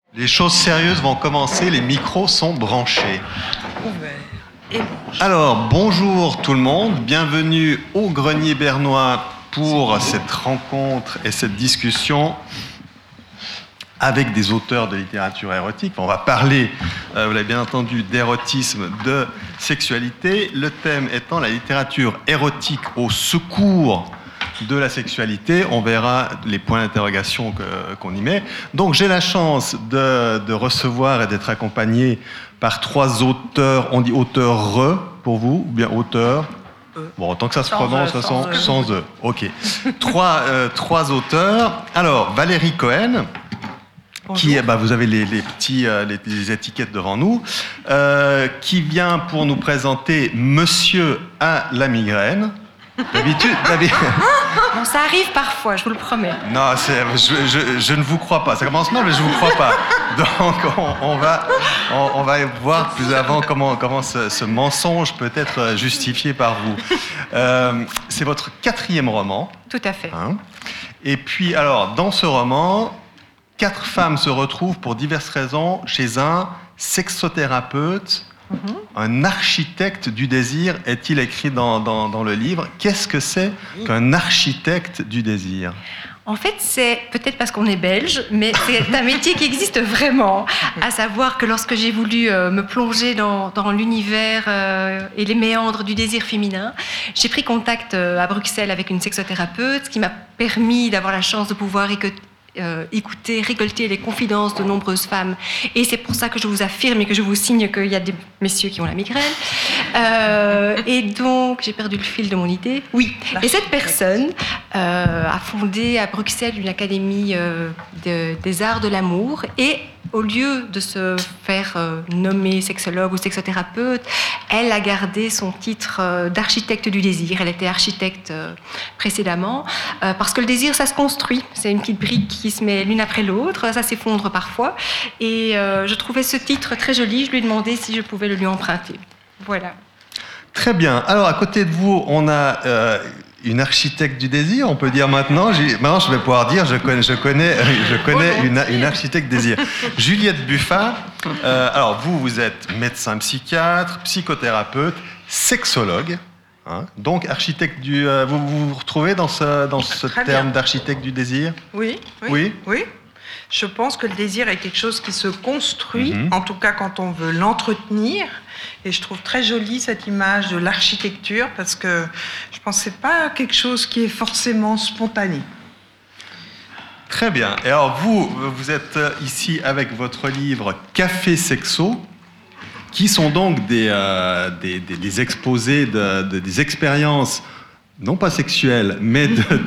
Les choses sérieuses vont commencer, les micros sont branchés. Ouvert et branché. Alors, bonjour tout le monde, bienvenue au Grenier Bernois pour cette rencontre et cette discussion avec des auteurs de littérature érotique. On va parler, vous l'avez bien entendu, d'érotisme, de sexualité. Le thème étant la littérature érotique au secours de la sexualité. On verra les points d'interrogation qu'on y met. Donc j'ai la chance de recevoir et d'être accompagné par trois auteurs. On dit auteur pour vous, ou bien auteur. Bon, tant que ça se prononce, sans E. Ok. Trois auteurs. Alors, Valérie Cohen, qui, vous avez les étiquettes devant nous, qui vient pour nous présenter Monsieur à la migraine. D'habitude. Bon, ça arrive parfois, je vous le promets. Non, je ne vous crois pas. Ça commence mal, mais je ne vous crois pas. Donc, on va voir plus avant comment ce mensonge peut être justifié par vous. C'est votre 4e roman. Tout à fait. Hein. Et puis, alors, dans ce roman, 4 femmes se retrouvent pour diverses raisons chez un sexothérapeute. Un architecte du désir, est-il écrit dans le livre. Qu'est-ce que c'est qu'un architecte du désir ? En fait, c'est peut-être parce qu'on est belge, mais c'est un métier qui existe vraiment. À savoir que lorsque j'ai voulu me plonger dans l'univers et les méandres du désir féminin, j'ai pris contact à Bruxelles avec une sexothérapeute, ce qui m'a permis d'avoir la chance de pouvoir écouter, récolter les confidences de nombreuses femmes. Et c'est pour ça que je vous affirme et que je vous signe qu'il y a des messieurs qui ont la migraine. Et donc, j'ai perdu le fil de mon idée. Oui. Et cette personne a fondé à Bruxelles une académie des arts de l'amour. Et au lieu de se faire nommer sexologue ou sexothérapeute, elle a gardé son titre d'architecte du désir. Elle était architecte précédemment, parce que le désir, ça se construit. C'est une petite brique qui se met l'une après l'autre, ça s'effondre parfois. Et je trouvais ce titre très joli, je lui ai demandé si je pouvais le lui emprunter. Voilà. Très bien. Alors, à côté de vous, on a une architecte du désir, on peut dire maintenant. Maintenant, je vais pouvoir dire, je connais une architecte désir. Juliette Buffat. Alors, vous êtes médecin psychiatre, psychothérapeute, sexologue. Hein, donc, architecte du... vous vous retrouvez dans ce terme d'architecte du désir ? Oui. Je pense que le désir est quelque chose qui se construit, en tout cas quand on veut l'entretenir. Et je trouve très jolie cette image de l'architecture, parce que je pense que ce n'est pas quelque chose qui est forcément spontané. Très bien. Et alors vous êtes ici avec votre livre Café Sexo, qui sont donc des exposés des expériences, non pas sexuelles, mais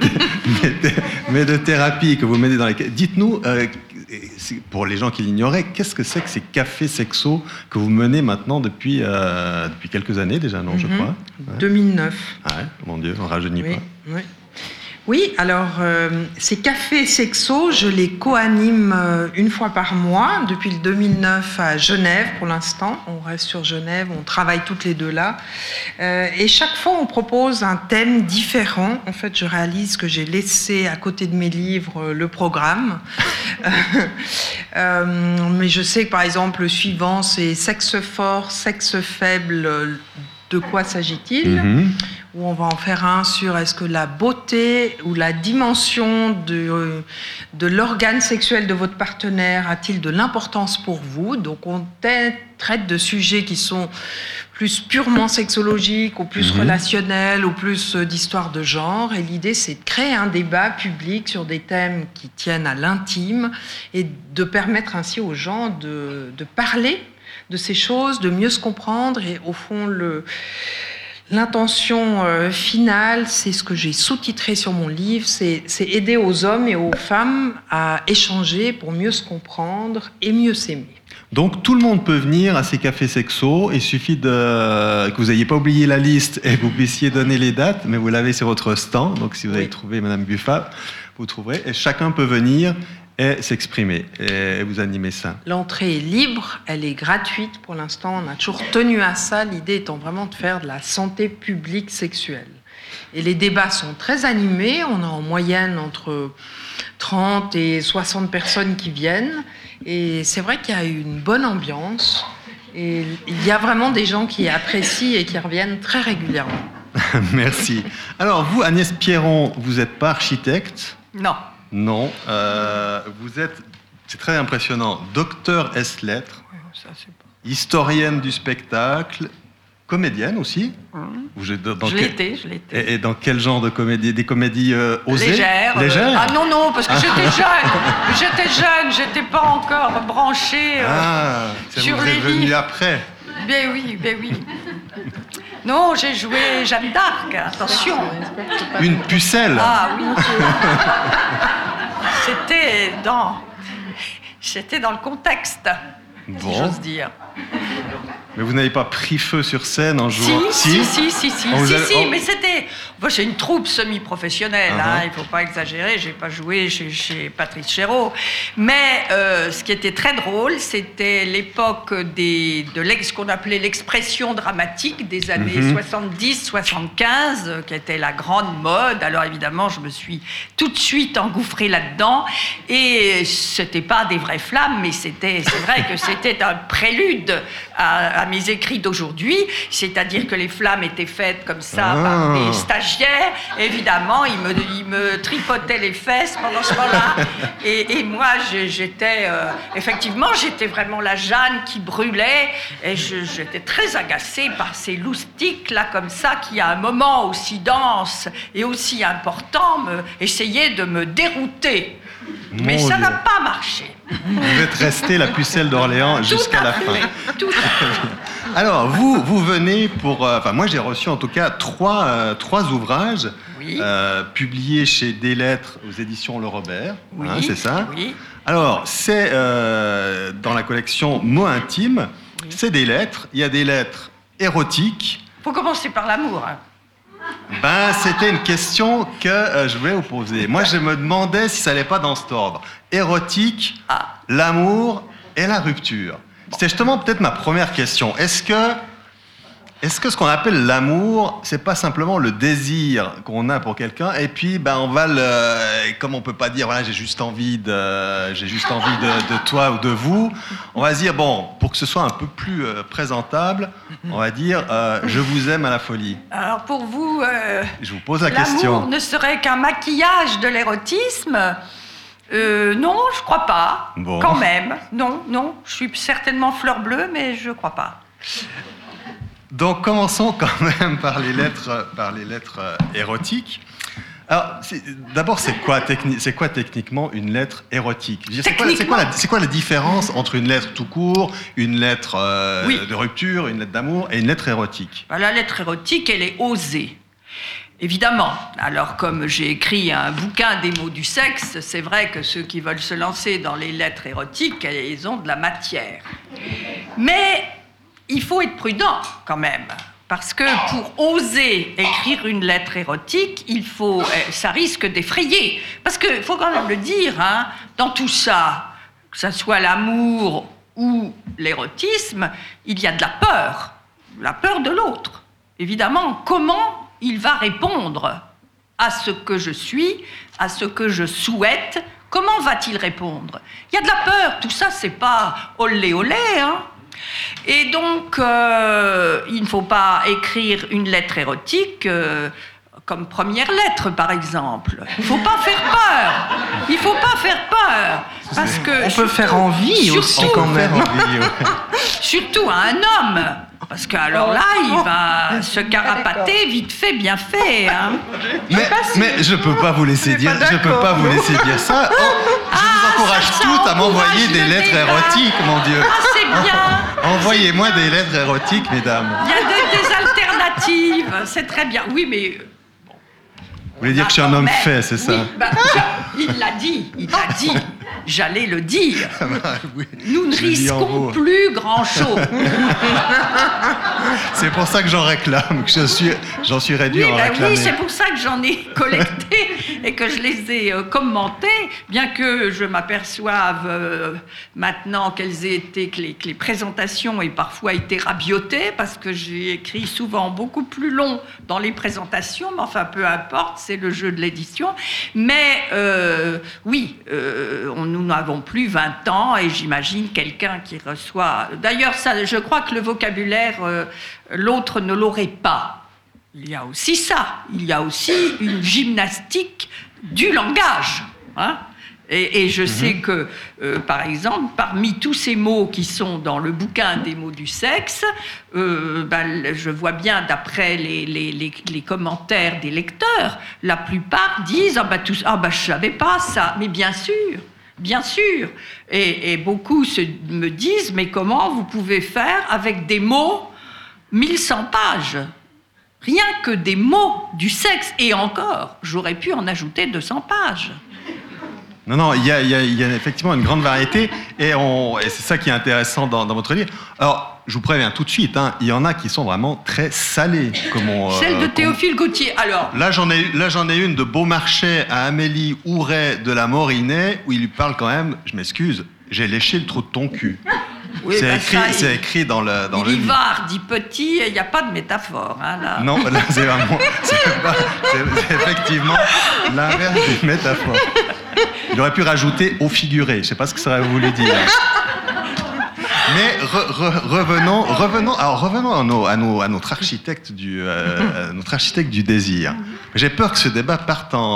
de thérapie que vous menez dans lesquelles... Dites-nous, pour les gens qui l'ignoraient, qu'est-ce que c'est que ces cafés sexo que vous menez maintenant depuis quelques années déjà, non, je crois. 2009. Ah ouais, mon Dieu, on ne rajeunit pas. Oui, alors ces cafés sexo, je les co-anime une fois par mois, depuis le 2009 à Genève pour l'instant. On reste sur Genève, on travaille toutes les deux là. Et chaque fois, on propose un thème différent. En fait, je réalise que j'ai laissé à côté de mes livres le programme. Mais je sais que par exemple, le suivant, c'est sexe fort, sexe faible, de quoi s'agit-il ? Où on va en faire un sur est-ce que la beauté ou la dimension de l'organe sexuel de votre partenaire a-t-il de l'importance pour vous ? Donc on traite de sujets qui sont plus purement sexologiques ou plus relationnels ou plus d'histoire de genre. Et l'idée, c'est de créer un débat public sur des thèmes qui tiennent à l'intime et de permettre ainsi aux gens de parler de ces choses, de mieux se comprendre. Et au fond, l'intention finale, c'est ce que j'ai sous-titré sur mon livre, c'est aider aux hommes et aux femmes à échanger pour mieux se comprendre et mieux s'aimer. Donc tout le monde peut venir à ces cafés sexo, il suffit que vous n'ayez pas oublié la liste et que vous puissiez donner les dates, mais vous l'avez sur votre stand, donc si vous avez trouvé Madame Buffat, vous trouverez, et chacun peut venir et s'exprimer, et vous animer ça. L'entrée est libre, elle est gratuite pour l'instant, on a toujours tenu à ça, l'idée étant vraiment de faire de la santé publique sexuelle. Et les débats sont très animés. On a en moyenne entre 30 et 60 personnes qui viennent. Et c'est vrai qu'il y a une bonne ambiance. Et il y a vraiment des gens qui apprécient et qui reviennent très régulièrement. Merci. Alors, vous, Agnès Pierron, vous n'êtes pas architecte ? Non. Non. Vous êtes, c'est très impressionnant, docteur ès-lettres, historienne du spectacle, comédienne aussi. Je l'ai été. Et dans quel genre de comédie ? Des comédies osées ? Légères. Ah non, parce que j'étais jeune. J'étais pas encore branchée sur les livres. Venu après. Ben oui. Non, j'ai joué Jeanne d'Arc, attention. Une pucelle. Ah oui. J'étais dans le contexte, si j'ose dire. Mais vous n'avez pas pris feu sur scène en jouant ? Si, mais c'était... Moi, j'ai une troupe semi-professionnelle, il ne faut pas exagérer, je n'ai pas joué chez Patrice Chéreau. Mais ce qui était très drôle, c'était l'époque de ce qu'on appelait l'expression dramatique des années 70-75, qui était la grande mode. Alors évidemment, je me suis tout de suite engouffrée là-dedans. Et ce n'était pas des vraies flammes, mais c'est vrai que c'était un prélude à mes écrits d'aujourd'hui, c'est-à-dire que les flammes étaient faites comme ça par des stagiaires. Évidemment, ils me tripotaient les fesses pendant ce temps-là. Et moi, j'étais vraiment la Jeanne qui brûlait. Et j'étais très agacée par ces loustiques là comme ça qui, à un moment aussi dense et aussi important, essayaient de me dérouter. Mais ça n'a pas marché. Vous êtes restée la pucelle d'Orléans jusqu'à la fin. Tout à fait. Alors, vous venez pour... moi, j'ai reçu en tout cas trois ouvrages publiés chez Des Lettres aux éditions Le Robert. Oui, c'est ça ? Oui. Alors, c'est dans la collection Mots intimes. Oui. C'est des lettres. Il y a des lettres érotiques. Il faut commencer par l'amour. C'était une question que je voulais vous poser. Moi, je me demandais si ça n'allait pas dans cet ordre. Érotique, l'amour et la rupture. C'était justement peut-être ma première question. Est-ce que ce qu'on appelle l'amour, c'est pas simplement le désir qu'on a pour quelqu'un, et puis on va comme on peut pas dire voilà j'ai juste envie de toi ou de vous, on va se dire pour que ce soit un peu plus présentable, on va dire je vous aime à la folie. Alors pour vous, je vous pose la question. L'amour ne serait qu'un maquillage de l'érotisme ? Non, je crois pas. Bon. Quand même, non, je suis certainement fleur bleue, mais je crois pas. Donc commençons quand même par les lettres érotiques. Alors d'abord, c'est quoi techniquement une lettre érotique ? C'est quoi la différence entre une lettre tout court, une lettre de rupture, une lettre d'amour et une lettre érotique ? La lettre érotique, elle est osée. Évidemment. Alors, comme j'ai écrit un bouquin des mots du sexe, c'est vrai que ceux qui veulent se lancer dans les lettres érotiques, ils ont de la matière. Mais il faut être prudent quand même, parce que pour oser écrire une lettre érotique, ça risque d'effrayer. Parce qu'il faut quand même le dire, dans tout ça, que ce soit l'amour ou l'érotisme, il y a de la peur de l'autre. Évidemment, comment il va répondre à ce que je suis, à ce que je souhaite. Comment va-t-il répondre ? Il y a de la peur, tout ça, c'est pas olé olé, Et donc, il ne faut pas écrire une lettre érotique comme première lettre, par exemple. Il ne faut pas faire peur. Parce que on peut faire envie aussi, quand même. Surtout à un homme. Parce qu'alors là, il va se carapater vite fait, bien fait. Mais je peux pas vous laisser dire ça. Je vous encourage toutes à m'envoyer des lettres érotiques, mon Dieu. C'est bien. Envoyez-moi des lettres érotiques, mesdames. Il y a des alternatives, c'est très bien. Oui, mais... Vous voulez dire que je suis un homme fait, c'est ça ? Oui, il l'a dit. j'allais le dire. Oui, Nous ne je le dis en risquons haut. plus grand-chose. C'est pour ça que j'en réclame, que j'en suis réduit à en réclamer. Oui, c'est pour ça que j'en ai collecté et que je les ai commentés, bien que je m'aperçoive maintenant que les présentations aient parfois été rabiotées, parce que j'ai écrit souvent beaucoup plus long dans les présentations, mais enfin peu importe, c'est le jeu de l'édition. Mais oui, nous n'avons plus 20 ans et j'imagine quelqu'un qui reçoit... D'ailleurs, ça, je crois que le vocabulaire, l'autre ne l'aurait pas. Il y a aussi ça. Il y a aussi une gymnastique du langage. Hein. Et je sais que, par exemple, parmi tous ces mots qui sont dans le bouquin des mots du sexe, je vois bien, d'après les commentaires des lecteurs, la plupart disent « je ne savais pas ça ». Mais bien sûr. Et beaucoup me disent « mais comment vous pouvez faire avec des mots 1100 pages ?» Rien que des mots du sexe. Et encore, j'aurais pu en ajouter 200 pages. Non, il y a effectivement une grande variété, et c'est ça qui est intéressant dans votre livre. Alors, je vous préviens tout de suite, hein, il y en a qui sont vraiment très salées. Celle de Théophile Gautier, alors. Là, j'en ai une de Beaumarchais à Amélie Ouret de la Morinay, où il lui parle quand même, je m'excuse, j'ai léché le trou de ton cul. Oui, c'est écrit dans le livre. Livard dit petit, il n'y a pas de métaphore. Hein, là. Non, là, c'est effectivement l'inverse d'une métaphore. Il aurait pu rajouter au figuré. Je ne sais pas ce que ça voulait dire. Mais revenons à notre architecte du désir. J'ai peur que ce débat parte en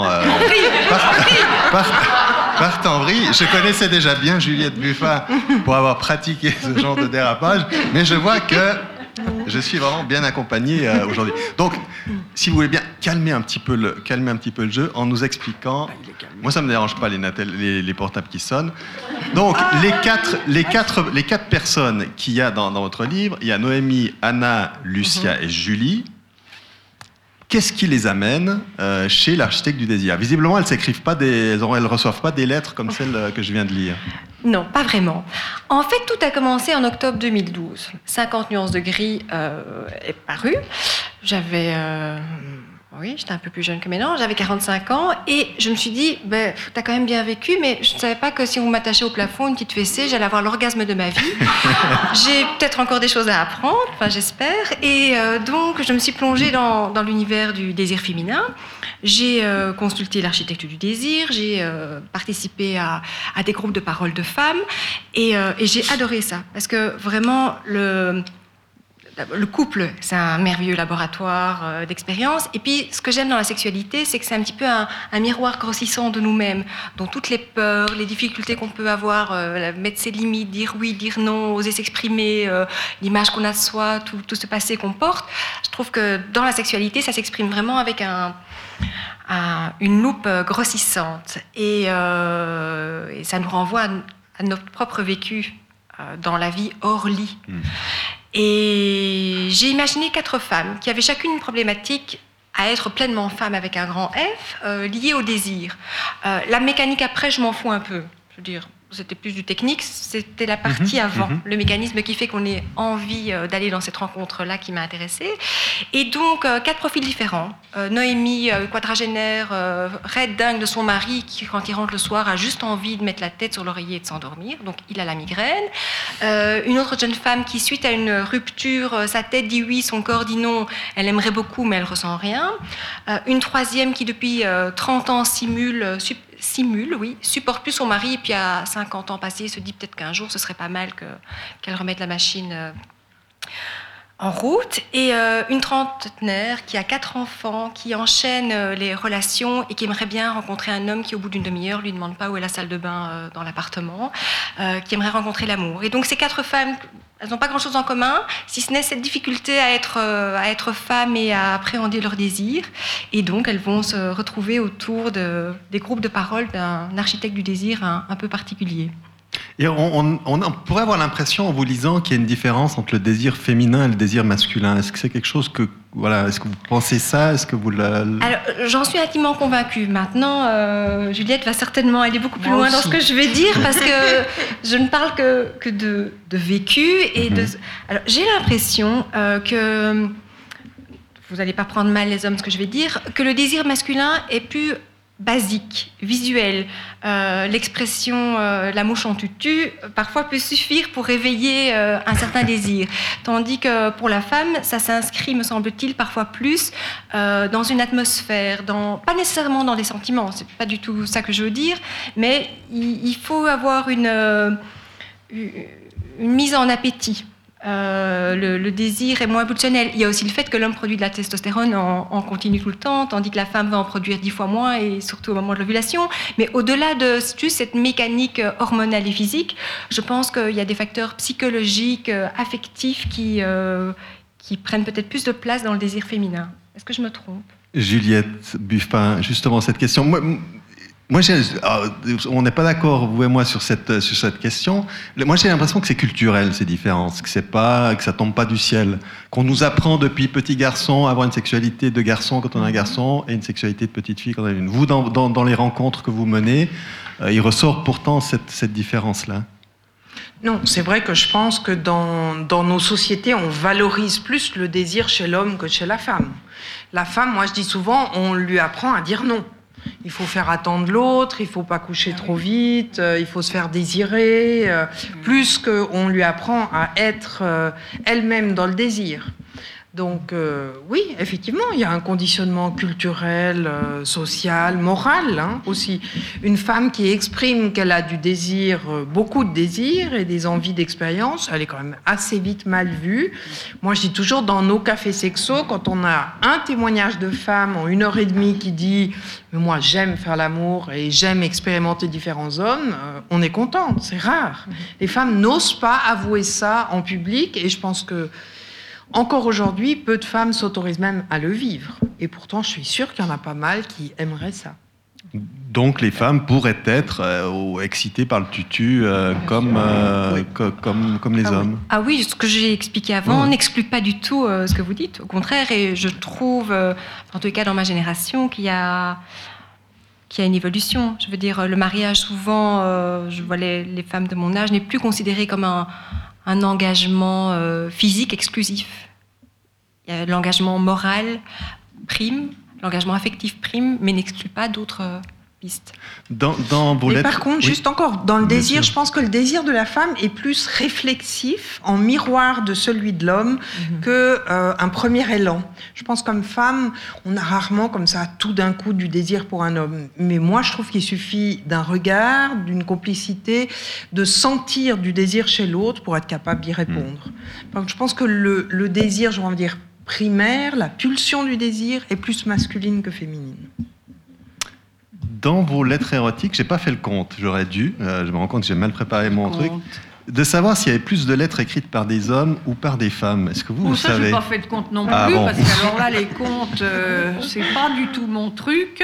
vrille. Je connaissais déjà bien Juliette Buffat pour avoir pratiqué ce genre de dérapage, mais je vois que je suis vraiment bien accompagné aujourd'hui. Donc, si vous voulez bien calmer un petit peu le jeu en nous expliquant. Moi, ça me dérange pas les portables qui sonnent. Donc, les quatre personnes qu'il y a dans votre livre, il y a Noémie, Anna, Lucia et Julie. Qu'est-ce qui les amène chez l'architecte du désir ? Visiblement, elles ne reçoivent pas des lettres comme celle que je viens de lire. Non, pas vraiment. En fait, tout a commencé en octobre 2012. 50 nuances de gris est paru. J'étais un peu plus jeune que maintenant, j'avais 45 ans, et je me suis dit, t'as quand même bien vécu, mais je ne savais pas que si on m'attachait au plafond une petite fessée, j'allais avoir l'orgasme de ma vie. J'ai peut-être encore des choses à apprendre, enfin j'espère, et donc je me suis plongée dans l'univers du désir féminin. J'ai consulté l'architecte du désir, j'ai participé à des groupes de parole de femmes, et j'ai adoré ça, parce que vraiment, le couple, c'est un merveilleux laboratoire d'expérience. Et puis, ce que j'aime dans la sexualité, c'est que c'est un petit peu un miroir grossissant de nous-mêmes, dont toutes les peurs, les difficultés qu'on peut avoir, mettre ses limites, dire oui, dire non, oser s'exprimer, l'image qu'on a de soi, tout ce passé qu'on porte. Je trouve que dans la sexualité, ça s'exprime vraiment avec une loupe grossissante. Et ça nous renvoie à notre propre vécu dans la vie hors lit. Et j'ai imaginé 4 femmes qui avaient chacune une problématique à être pleinement femme avec un grand F, liée au désir. La mécanique après, je m'en fous un peu. Je veux dire, c'était plus du technique, c'était la partie avant, le mécanisme qui fait qu'on ait envie d'aller dans cette rencontre-là qui m'a intéressée. Et donc, 4 profils différents. Noémie, quadragénaire, raide dingue de son mari, qui, quand il rentre le soir, a juste envie de mettre la tête sur l'oreiller et de s'endormir. Donc, il a la migraine. Une autre jeune femme qui, suite à une rupture, sa tête dit oui, son corps dit non. Elle aimerait beaucoup, mais elle ne ressent rien. Une troisième qui, depuis 30 ans, supporte plus son mari, et puis à 50 ans passés, se dit peut-être qu'un jour ce serait pas mal qu'elle remette la machine en route. Et une trentenaire qui a 4 enfants, qui enchaîne les relations et qui aimerait bien rencontrer un homme qui, au bout d'une demi-heure, lui demande pas où est la salle de bain dans l'appartement, qui aimerait rencontrer l'amour. Et donc ces 4 femmes, elles n'ont pas grand-chose en commun, si ce n'est cette difficulté à être femme et à appréhender leurs désirs. Et donc, elles vont se retrouver autour des groupes de parole d'un architecte du désir un peu particulier. Et on pourrait avoir l'impression, en vous lisant, qu'il y a une différence entre le désir féminin et le désir masculin. Est-ce que c'est quelque chose que... Voilà, est-ce que vous pensez ça? Est-ce que vous Alors, j'en suis intimement convaincue. Maintenant, Juliette va certainement aller beaucoup plus loin dans ce que je vais dire, parce que je ne parle que de vécu. Et Alors, j'ai l'impression que... Vous n'allez pas prendre mal les hommes ce que je vais dire, que le désir masculin est plus basique, visuel. L'expression la mouche en tutu parfois peut suffire pour réveiller un certain désir. Tandis que pour la femme, ça s'inscrit, me semble-t-il, parfois plus dans une atmosphère, pas nécessairement dans des sentiments, c'est pas du tout ça que je veux dire, mais il faut avoir une mise en appétit. Le désir est moins pulsionnel. Il y a aussi le fait que l'homme produit de la testostérone en continu tout le temps, tandis que la femme va en produire 10 fois moins, et surtout au moment de l'ovulation. Mais au-delà de juste cette mécanique hormonale et physique, je pense qu'il y a des facteurs psychologiques, affectifs qui prennent peut-être plus de place dans le désir féminin. Est-ce que je me trompe? Juliette Buffin, justement cette question... Moi, on n'est pas d'accord, vous et moi, sur cette question. Moi, j'ai l'impression que c'est culturel, ces différences, que ça tombe pas du ciel, qu'on nous apprend depuis petit garçon à avoir une sexualité de garçon quand on est un garçon et une sexualité de petite fille quand on est une. Vous, dans les rencontres que vous menez, il ressort pourtant cette différence-là. Non, c'est vrai que je pense que dans nos sociétés, on valorise plus le désir chez l'homme que chez la femme. La femme, moi, je dis souvent, on lui apprend à dire non. Il faut faire attendre l'autre, il ne faut pas coucher trop vite, il faut se faire désirer, plus qu'on lui apprend à être elle-même dans le désir. Donc oui, effectivement, il y a un conditionnement culturel, social, moral aussi. Une femme qui exprime qu'elle a du désir, beaucoup de désir et des envies d'expérience, elle est quand même assez vite mal vue. Moi, je dis toujours, dans nos cafés sexos, quand on a un témoignage de femme en 1h30 qui dit « Mais moi, j'aime faire l'amour et j'aime expérimenter différents hommes », on est contente, c'est rare. Les femmes n'osent pas avouer ça en public, et je pense que encore aujourd'hui, peu de femmes s'autorisent même à le vivre. Et pourtant, je suis sûre qu'il y en a pas mal qui aimeraient ça. Donc, les femmes pourraient être excitées par le tutu comme les hommes. Ah oui, ce que j'ai expliqué avant n'exclut pas du tout ce que vous dites. Au contraire, et je trouve, en tout cas dans ma génération, qu'il y a une évolution. Je veux dire, le mariage, souvent, je vois les femmes de mon âge, n'est plus considéré comme un engagement physique exclusif. Il y a l'engagement moral prime, l'engagement affectif prime, mais n'exclut pas d'autres pistes. Et par contre, juste encore, dans le désir, je pense que le désir de la femme est plus réflexif, en miroir de celui de l'homme, qu'un premier élan. Je pense comme femme, on a rarement comme ça tout d'un coup du désir pour un homme. Mais moi, je trouve qu'il suffit d'un regard, d'une complicité, de sentir du désir chez l'autre pour être capable d'y répondre. Donc, je pense que le désir, je vais dire primaire, la pulsion du désir est plus masculine que féminine. Dans vos lettres érotiques, j'ai pas fait le compte, j'aurais dû, je me rends compte que j'ai mal préparé mon truc, de savoir s'il y avait plus de lettres écrites par des hommes ou par des femmes. Est-ce que vous ça, savez? Je n'ai pas fait de compte non plus, parce que alors là, les comptes, c'est pas du tout mon truc.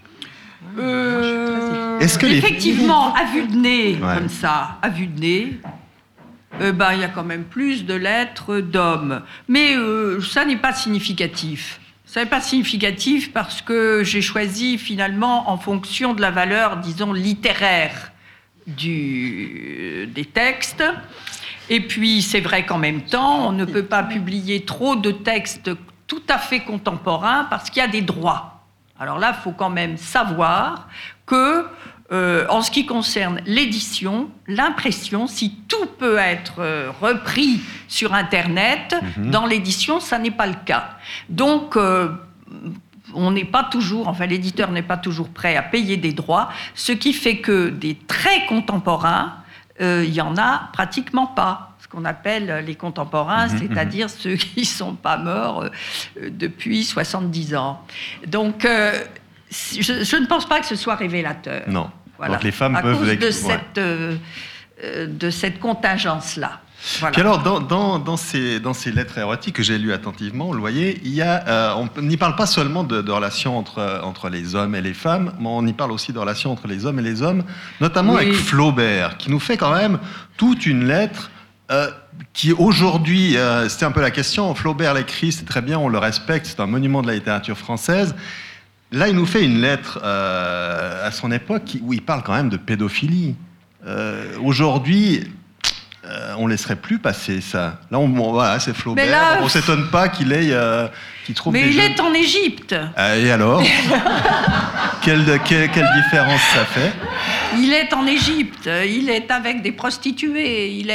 Est-ce que effectivement, à vue de nez, comme ça, à vue de nez, il y a quand même plus de lettres d'hommes. Mais ça n'est pas significatif. Ça n'est pas significatif parce que j'ai choisi finalement en fonction de la valeur, disons, littéraire des textes. Et puis, c'est vrai qu'en même temps, on ne peut pas publier trop de textes tout à fait contemporains parce qu'il y a des droits. Alors là, il faut quand même savoir que, en ce qui concerne l'édition, l'impression, si tout peut être repris sur Internet, dans l'édition, ça n'est pas le cas. Donc, on n'est pas toujours, l'éditeur n'est pas toujours prêt à payer des droits, ce qui fait que des très contemporains, il n'y en a pratiquement pas. Ce qu'on appelle les contemporains, c'est-à-dire ceux qui ne sont pas morts depuis 70 ans. Donc, je ne pense pas que ce soit révélateur. Non. Voilà. Donc les femmes à peuvent cause de cette contingence-là. Voilà. Puis alors, dans ces lettres érotiques que j'ai lues attentivement, vous voyez, on n'y parle pas seulement de relations entre les hommes et les femmes, mais on y parle aussi de relations entre les hommes et les hommes, notamment avec Flaubert, qui nous fait quand même toute une lettre qui aujourd'hui, c'était un peu la question, Flaubert l'écrit, c'est très bien, on le respecte, c'est un monument de la littérature française. Là, il nous fait une lettre à son époque où il parle quand même de pédophilie. Aujourd'hui... on ne laisserait plus passer ça. Là, voilà, c'est Flaubert. Là, on ne s'étonne pas qu'il trouve mais des il jeunes... est en Égypte. Et alors quelle différence ça fait? Il est en Égypte. Il est avec des prostituées. Il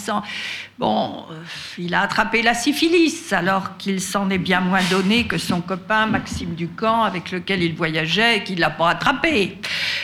a attrapé la syphilis, alors qu'il s'en est bien moins donné que son copain Maxime Ducamp, avec lequel il voyageait et qu'il ne l'a pas attrapé.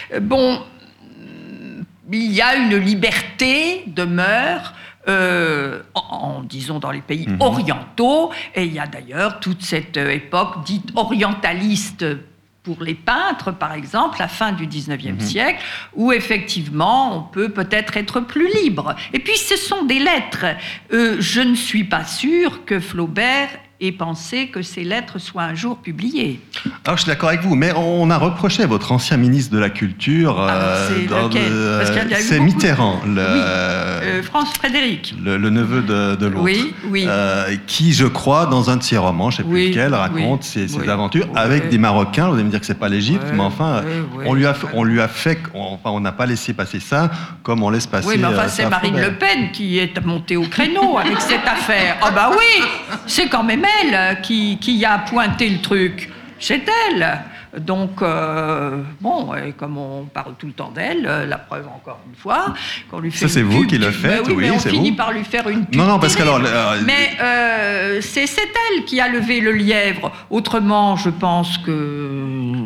Il y a une liberté de mœurs, disons dans les pays orientaux, et il y a d'ailleurs toute cette époque dite orientaliste pour les peintres, par exemple, la fin du 19e siècle, où effectivement on peut peut-être être plus libre. Et puis ce sont des lettres. Je ne suis pas sûre que Flaubert ait pensé que ces lettres soient un jour publiées. Alors je suis d'accord avec vous, mais on a reproché à votre ancien ministre de la Culture, c'est Mitterrand, France Frédéric, le neveu de l'autre, oui. Qui, je crois, dans un de ses romans, je ne sais plus lequel, raconte ses aventures avec des Marocains. Vous allez me dire que c'est pas l'Égypte, mais enfin, on lui a fait, on n'a pas laissé passer ça comme on laisse passer. Oui, mais enfin, c'est Marine Le Pen qui est montée au créneau avec cette affaire. Ah bah oui, c'est quand même elle qui a pointé le truc. C'est elle. Donc, et comme on parle tout le temps d'elle, la preuve encore une fois, qu'on lui fait ça, c'est vous qui le faites, oui, mais on c'est finit vous. par lui faire une pub. Non, parce qu'alors... Mais c'est elle qui a levé le lièvre. Autrement, je pense que...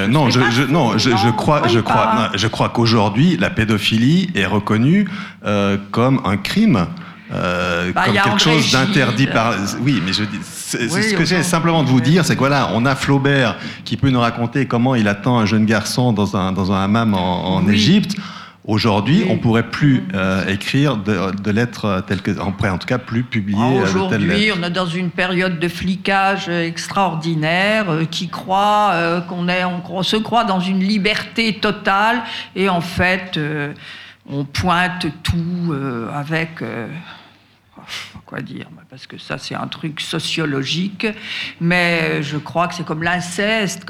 je crois qu'aujourd'hui, la pédophilie est reconnue comme un crime. Comme quelque chose d'interdit par... Oui, mais ce que j'ai simplement de vous dire, c'est que voilà, on a Flaubert qui peut nous raconter comment il attend un jeune garçon dans un hammam en Égypte. Aujourd'hui, on ne pourrait plus écrire de lettres telles que... On pourrait en tout cas plus publier de telles lettres. Aujourd'hui, on est dans une période de flicage extraordinaire qui croit on se croit dans une liberté totale et en fait, on pointe tout avec... quoi dire, parce que ça c'est un truc sociologique, mais je crois que c'est comme l'inceste,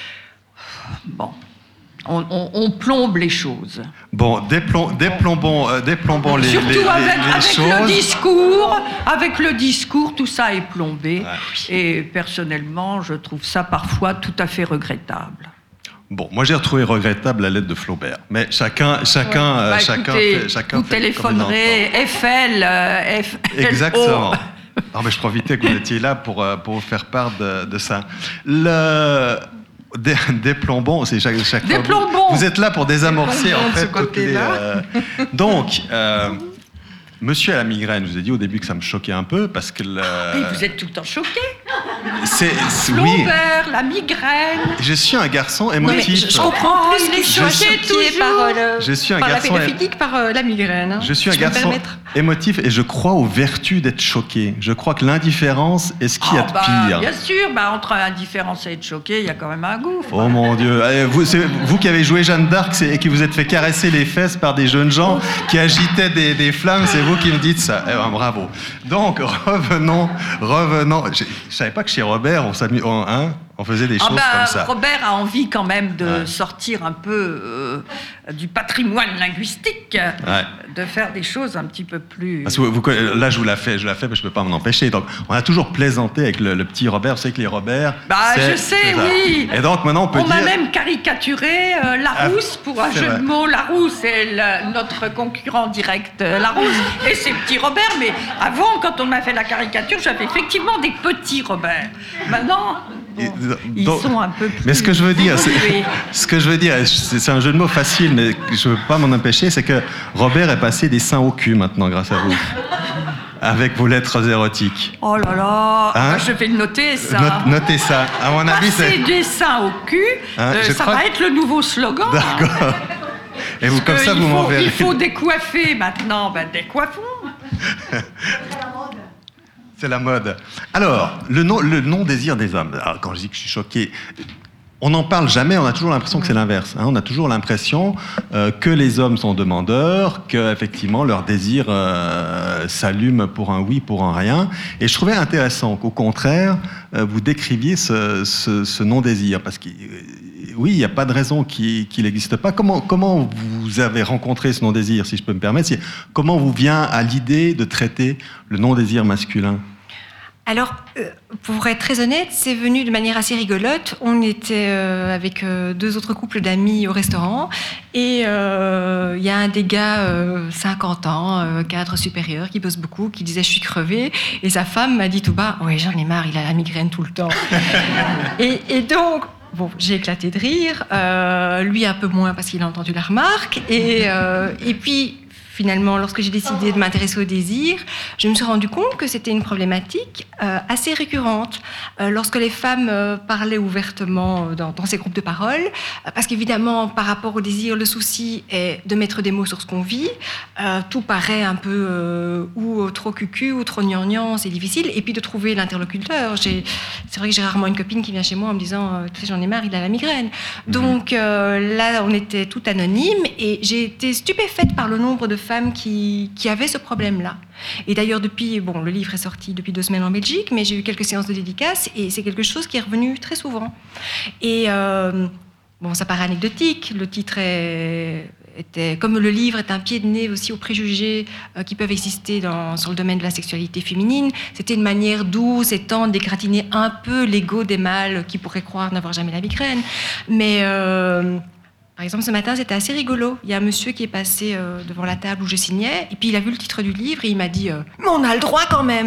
on plombe les choses. Bon, déplombons les surtout avec choses. Avec le discours, tout ça est plombé, Ouais. et personnellement, je trouve ça parfois tout à fait regrettable. Bon, moi j'ai retrouvé regrettable la lettre de Flaubert, mais chacun vous téléphonerez FL. Exactement. Non, mais je profitais que vous étiez là pour vous faire part de ça. Déplombons, c'est chaque fois. Vous êtes là pour désamorcer en fait toutes les. Donc. Monsieur à la migraine, je vous ai dit au début que ça me choquait un peu parce que... Et vous êtes tout le temps choqué. Flaubert, la migraine. Je suis un garçon émotif. Je comprends plus qu'il soit choqué par la pédophilie que par la migraine. Je suis un garçon émotif et je crois aux vertus d'être choqué. Je crois que l'indifférence est ce qu'il y a de pire. Bien sûr, entre indifférence et être choqué, il y a quand même un gouffre. Oh mon Dieu. C'est vous qui avez joué Jeanne d'Arc et qui vous êtes fait caresser les fesses par des jeunes gens qui agitaient des flammes, c'est vous qui me dites ça. Bravo. Donc, revenons. Je savais pas que chez Robert, on faisait des choses comme ça. Robert a envie quand même de sortir un peu du patrimoine linguistique, de faire des choses un petit peu plus... Parce que là, je la fais, mais je ne peux pas m'en empêcher. Donc, on a toujours plaisanté avec le petit Robert. Vous savez que les Robert... je sais, oui. Et donc, maintenant, on m'a même caricaturé Larousse, pour un jeu de mots. Larousse est notre concurrent direct, Larousse, et c'est petit Robert. Mais avant, quand on m'a fait la caricature, j'avais effectivement des petits Robert. Maintenant... ils sont un peu plus... Mais ce que je veux dire, c'est un jeu de mots facile, mais je ne veux pas m'en empêcher, c'est que Robert est passé des seins au cul maintenant, grâce à vous. Avec vos lettres érotiques. Oh là là, je vais le noter, ça. Notez ça. À mon avis, passer des seins au cul, ça va être le nouveau slogan. D'accord. Et vous, comme ça, vous m'enverrez. Il faut décoiffer maintenant. Décoiffons. C'est la mode. Alors, le non-désir des hommes. Alors, quand je dis que je suis choqué, on n'en parle jamais, on a toujours l'impression que c'est l'inverse. On a toujours l'impression que les hommes sont demandeurs, qu'effectivement leur désir s'allume pour un oui, pour un rien. Et je trouvais intéressant qu'au contraire, vous décriviez ce non-désir. Parce que oui, il n'y a pas de raison qu'il n'existe pas. Comment vous avez rencontré ce non-désir, si je peux me permettre? Comment vous vient à l'idée de traiter le non-désir masculin? Alors, pour être très honnête, c'est venu de manière assez rigolote. On était avec 2 autres couples d'amis au restaurant et il y a un des gars, 50 ans, cadre supérieur, qui bosse beaucoup, qui disait « je suis crevé ». Et sa femme m'a dit tout bas « ouais, j'en ai marre, il a la migraine tout le temps ». Et donc, bon, j'ai éclaté de rire, lui un peu moins parce qu'il a entendu la remarque. Et puis, finalement, lorsque j'ai décidé de m'intéresser au désir, je me suis rendu compte que c'était une problématique assez récurrente lorsque les femmes parlaient ouvertement dans ces groupes de parole, parce qu'évidemment, par rapport au désir, le souci est de mettre des mots sur ce qu'on vit. Tout paraît un peu ou trop cucu ou trop gnangnan, c'est difficile. Et puis de trouver l'interlocuteur. C'est vrai que j'ai rarement une copine qui vient chez moi en me disant « tu sais, j'en ai marre, il a la migraine ». Donc là, on était tout anonymes et j'ai été stupéfaite par le nombre de femmes qui avaient ce problème-là. Et d'ailleurs, le livre est sorti depuis 2 semaines en Belgique, mais j'ai eu quelques séances de dédicaces et c'est quelque chose qui est revenu très souvent. Et ça paraît anecdotique, le titre était, comme le livre est un pied de nez aussi aux préjugés qui peuvent exister sur le domaine de la sexualité féminine, c'était une manière douce et tendre d'égratigner un peu l'ego des mâles qui pourraient croire n'avoir jamais la migraine. Mais par exemple, ce matin, c'était assez rigolo. Il y a un monsieur qui est passé devant la table où je signais, et puis il a vu le titre du livre et il m'a dit « mais on a le droit quand même, non ?»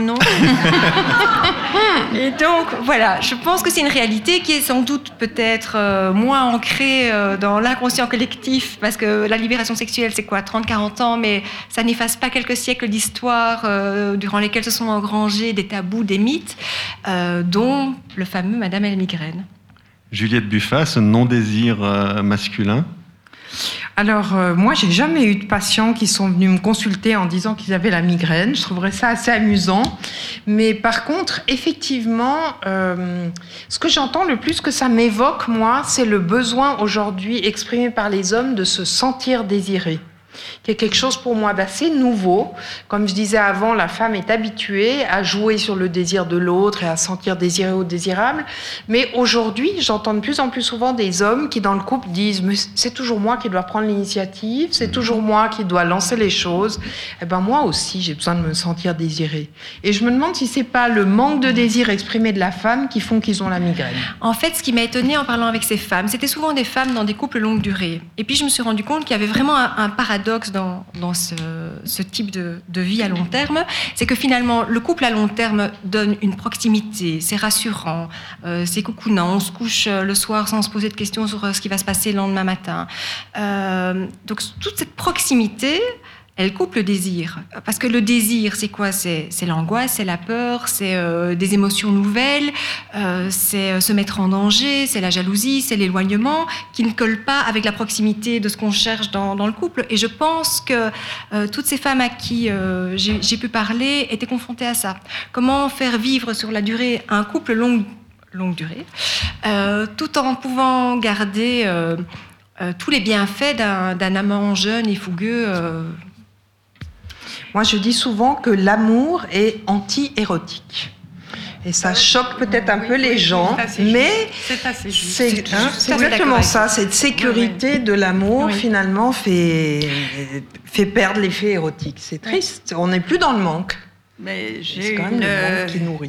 Et donc, voilà, je pense que c'est une réalité qui est sans doute peut-être moins ancrée dans l'inconscient collectif, parce que la libération sexuelle, c'est quoi, 30-40 ans, mais ça n'efface pas quelques siècles d'histoire durant lesquels se sont engrangés des tabous, des mythes, dont le fameux « Madame a la migraine ». Juliette Buffat, ce non-désir masculin? Alors, moi, j'ai jamais eu de patients qui sont venus me consulter en disant qu'ils avaient la migraine. Je trouverais ça assez amusant. Mais par contre, effectivement, ce que j'entends le plus que ça m'évoque, moi, c'est le besoin aujourd'hui exprimé par les hommes de se sentir désirés, qui est quelque chose pour moi d'assez nouveau. Comme je disais avant, la femme est habituée à jouer sur le désir de l'autre et à sentir désiré ou désirable. Mais aujourd'hui, j'entends de plus en plus souvent des hommes qui, dans le couple, disent « mais c'est toujours moi qui dois prendre l'initiative, c'est toujours moi qui dois lancer les choses. » Eh ben moi aussi, j'ai besoin de me sentir désiré. Et je me demande si c'est pas le manque de désir exprimé de la femme qui font qu'ils ont la migraine. En fait, ce qui m'a étonnée en parlant avec ces femmes, c'était souvent des femmes dans des couples longue durée. Et puis, je me suis rendu compte qu'il y avait vraiment un paradoxe dans ce type de vie à long terme, c'est que finalement, le couple à long terme donne une proximité, c'est rassurant, c'est coucounant, on se couche le soir sans se poser de questions sur ce qui va se passer le lendemain matin. Donc, toute cette proximité, elle coupe le désir. Parce que le désir, c'est quoi ? C'est l'angoisse, c'est la peur, c'est des émotions nouvelles, c'est se mettre en danger, c'est la jalousie, c'est l'éloignement, qui ne colle pas avec la proximité de ce qu'on cherche dans le couple. Et je pense que toutes ces femmes à qui j'ai pu parler étaient confrontées à ça. Comment faire vivre sur la durée un couple longue durée, tout en pouvant garder tous les bienfaits d'un amant jeune et fougueux. Moi, je dis souvent que l'amour est anti-érotique. Et ça choque peut-être un peu les gens, mais c'est assez juste. C'est exactement ça. Cette sécurité de l'amour, finalement, fait perdre l'effet érotique. C'est triste. On n'est plus dans le manque. Mais c'est quand même le manque qui nourrit.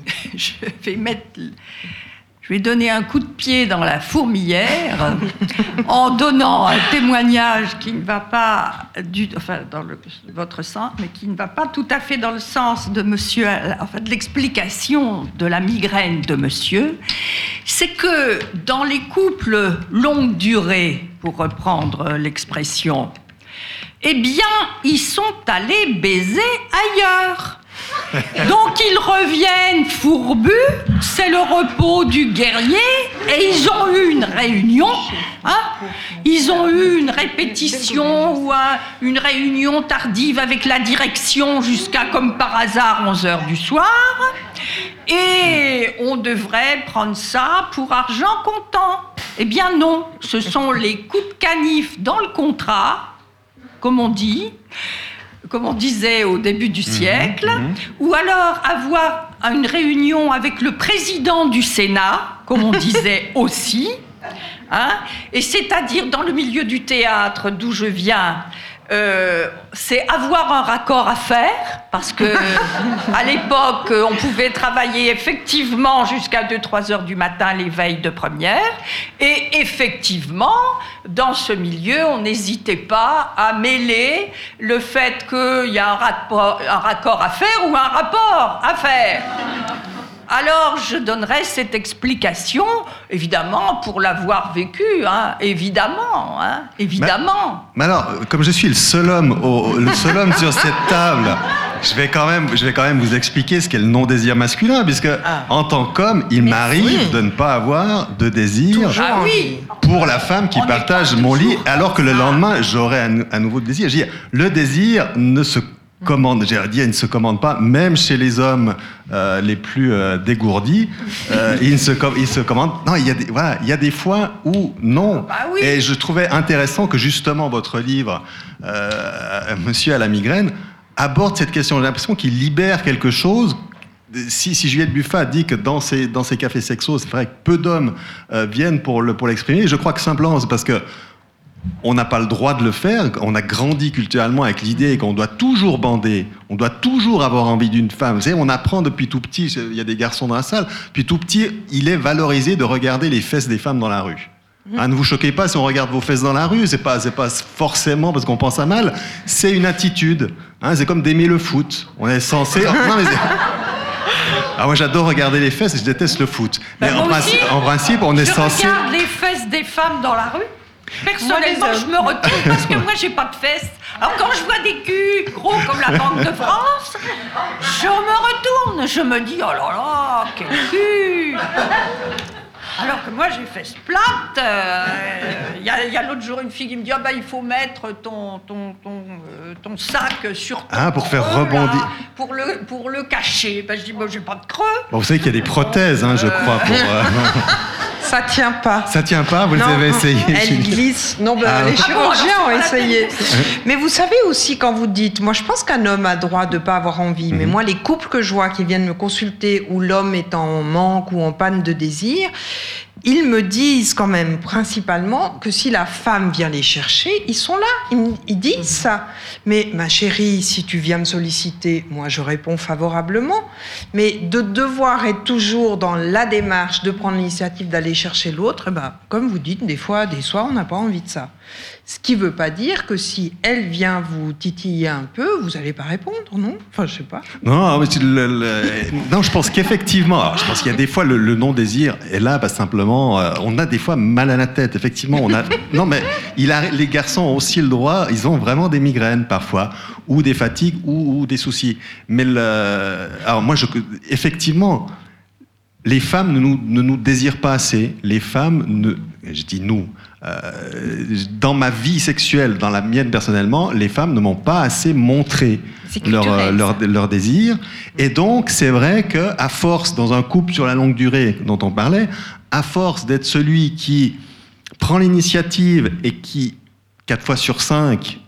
Je vais donner un coup de pied dans la fourmilière en donnant un témoignage qui ne va pas dans votre sens, mais qui ne va pas tout à fait dans le sens de monsieur, de l'explication de la migraine de monsieur. C'est que dans les couples longue durée, pour reprendre l'expression, eh bien, ils sont allés baiser ailleurs. Donc ils reviennent fourbus, c'est le repos du guerrier, et ils ont eu une réunion, ils ont eu une répétition ou une réunion tardive avec la direction jusqu'à, comme par hasard, 11h du soir, et on devrait prendre ça pour argent comptant. Eh bien non, ce sont les coups de canif dans le contrat, comme on disait au début du siècle, ou alors avoir une réunion avec le président du Sénat, comme on disait aussi, et c'est-à-dire dans le milieu du théâtre d'où je viens, c'est avoir un raccord à faire, parce que à l'époque, on pouvait travailler effectivement jusqu'à 2-3 heures du matin les veilles de première, et effectivement, dans ce milieu, on n'hésitait pas à mêler le fait qu'il y a un raccord à faire ou un rapport à faire. Alors, je donnerai cette explication, évidemment, pour l'avoir vécu, évidemment. Mais alors, comme je suis le seul homme sur cette table, je vais quand même vous expliquer ce qu'est le non-désir masculin, puisque en tant qu'homme, il m'arrive de ne pas avoir de désir pour la femme qui partage mon lit, alors que le lendemain, j'aurai à nouveau de désir. Je veux dire, le désir ne se commande, il ne se commande pas, même chez les hommes les plus dégourdis, il se commande. Non, il y a des fois où non. Et je trouvais intéressant que justement votre livre, Monsieur à la migraine, aborde cette question. J'ai l'impression qu'il libère quelque chose. Si Juliette Buffat dit que dans ces cafés sexos, c'est vrai que peu d'hommes viennent pour l'exprimer, je crois que simplement c'est parce que on n'a pas le droit de le faire. On a grandi culturellement avec l'idée qu'on doit toujours bander, on doit toujours avoir envie d'une femme. Vous savez, on apprend depuis tout petit, il y a des garçons dans la salle, depuis tout petit, il est valorisé de regarder les fesses des femmes dans la rue. Ne vous choquez pas si on regarde vos fesses dans la rue, c'est pas forcément parce qu'on pense à mal, c'est une attitude. C'est comme d'aimer le foot. On est censé... moi j'adore regarder les fesses et je déteste le foot. Mais en principe, on est censé... Je regarde les fesses des femmes dans la rue. Personnellement, je me retourne parce que moi, j'ai pas de fesses. Alors, quand je vois des culs gros comme la Banque de France, je me retourne. Je me dis, oh là là, quel cul! Alors que moi, j'ai fesses plates. Il y a l'autre jour une fille qui me dit, il faut mettre ton sac sur ton pour faire rebondir. Là, pour le cacher. Je dis, j'ai pas de creux. Vous savez qu'il y a des prothèses, je crois, pour... Ça tient pas. Ça tient pas, vous les avez essayé? Elle glisse. Non, les chirurgiens ont essayé. Mais vous savez aussi, quand vous dites, moi je pense qu'un homme a droit de pas avoir envie, mais moi les couples que je vois qui viennent me consulter où l'homme est en manque ou en panne de désir, ils me disent quand même principalement que si la femme vient les chercher, ils sont là, ils disent ça. Mais ma chérie, si tu viens me solliciter, moi je réponds favorablement. Mais de devoir être toujours dans la démarche de prendre l'initiative d'aller chercher l'autre, comme vous dites, des fois, des soirs, on n'a pas envie de ça. Ce qui ne veut pas dire que si elle vient vous titiller un peu, vous n'allez pas répondre, non? Enfin, je ne sais pas. Non, mais non, je pense qu'effectivement, je pense qu'il y a des fois le non-désir est là, simplement, on a des fois mal à la tête. Effectivement, non, mais les garçons ont aussi le droit, ils ont vraiment des migraines parfois, ou des fatigues, ou des soucis. Mais alors moi, effectivement, les femmes ne nous désirent pas assez. Les femmes, je dis nous, dans ma vie sexuelle, dans la mienne personnellement, les femmes ne m'ont pas assez montré leur désir. Et donc, c'est vrai qu'à force, dans un couple sur la longue durée dont on parlait, à force d'être celui qui prend l'initiative et qui, 4 fois sur 5,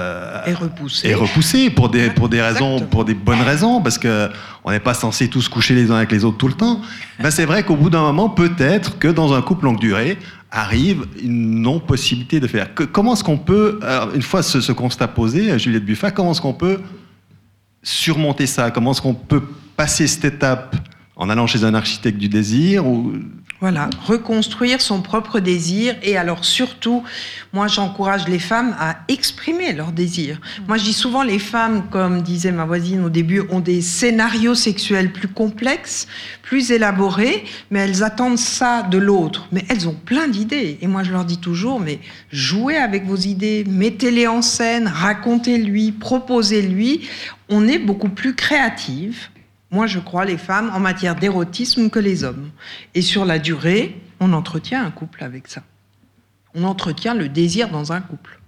est repoussé pour des raisons, pour des bonnes raisons, parce que on n'est pas censé tous coucher les uns avec les autres tout le temps. C'est vrai qu'au bout d'un moment, peut-être que dans un couple longue durée arrive une non-possibilité de faire. Comment est-ce qu'on peut, une fois ce constat posé, Juliette Buffat, comment est-ce qu'on peut surmonter ça? Comment est-ce qu'on peut passer cette étape en allant chez un architecte du désir ou... Voilà, reconstruire son propre désir. Et alors surtout, moi j'encourage les femmes à exprimer leur désir. Moi je dis souvent, les femmes, comme disait ma voisine au début, ont des scénarios sexuels plus complexes, plus élaborés, mais elles attendent ça de l'autre. Mais elles ont plein d'idées. Et moi je leur dis toujours, mais jouez avec vos idées, mettez-les en scène, racontez-lui, proposez-lui. On est beaucoup plus créatives. Moi, je crois, les femmes, en matière d'érotisme que les hommes. Et sur la durée, on entretient un couple avec ça. On entretient le désir dans un couple.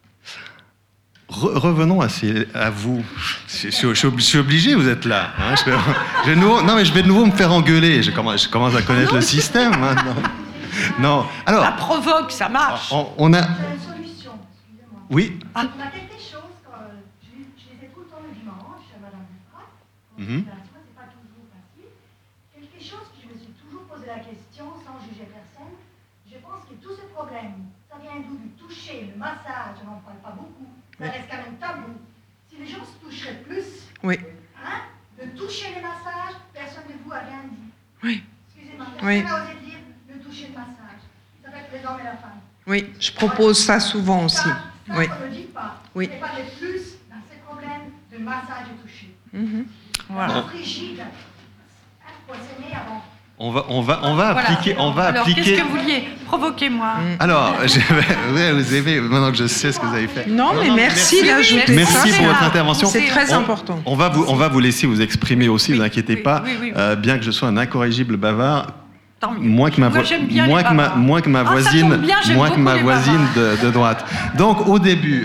Revenons à vous. Je suis obligé, vous êtes là. Hein, je vais de nouveau me faire engueuler. Je commence à connaître le système maintenant. Non. Alors, ça provoque, ça marche. On a... J'ai une solution, excusez-moi. Oui. On a quelque chose, je les écoute le dimanche, Madame Dufrat. C'est pas toujours facile. Quelque chose que je me suis toujours posé la question, sans juger personne. Je pense que tous ces problèmes, ça vient d'où? Du toucher, le massage, on n'en parle pas beaucoup. Ça reste quand même tabou. Si les gens se toucheraient plus, Oui. hein, de toucher les massages, personne de vous a rien dit. Oui. Excusez-moi, Oui. personne n'a osé dire de toucher le massage. Ça fait que les hommes et la femme. Oui, je propose ça souvent aussi. Ça, Oui. on ne le dit pas. Oui. Il n'y a pas de plus dans ces problèmes de massage et toucher. Voilà. Frigide, faut s'aimer avant. On va appliquer. Alors, qu'est-ce que vous vouliez? Provoquez-moi. Alors, vous avez, maintenant que je sais ce que vous avez fait. Non, mais merci d'ajouter ça. Merci pour votre intervention. C'est très important. On va vous laisser vous exprimer aussi, ne vous inquiétez pas. Oui. Bien que je sois un incorrigible bavard, Tant mieux. moins que ma j'aime bien les bavards. moins que ma Ah, ça voisine, tombe bien, j'aime moins que ma beaucoup les voisine bavards. de droite. Donc au début,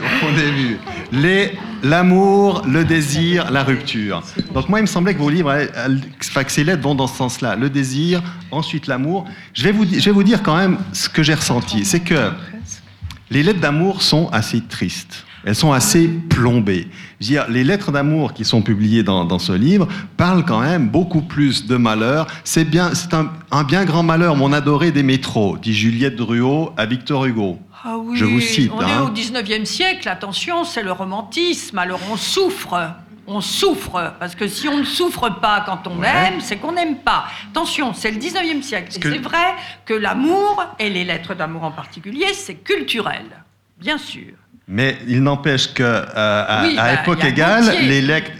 l'amour, le désir, la rupture. Donc moi, il me semblait que vos livres, que ces lettres vont dans ce sens-là. Le désir, ensuite l'amour. Je vais vous dire quand même ce que j'ai ressenti. C'est que les lettres d'amour sont assez tristes. Elles sont assez plombées. Je veux dire, les lettres d'amour qui sont publiées dans ce livre parlent quand même beaucoup plus de malheur. C'est un bien grand malheur, mon adoré des métros, dit Juliette Drouot à Victor Hugo. Ah oui, Je vous cite. on est au 19e siècle, attention, c'est le romantisme. Alors on souffre, parce que si on ne souffre pas quand on aime, c'est qu'on n'aime pas. Attention, c'est le 19e siècle. Et c'est vrai que l'amour, et les lettres d'amour en particulier, c'est culturel, bien sûr. Mais il n'empêche qu'à époque égale, les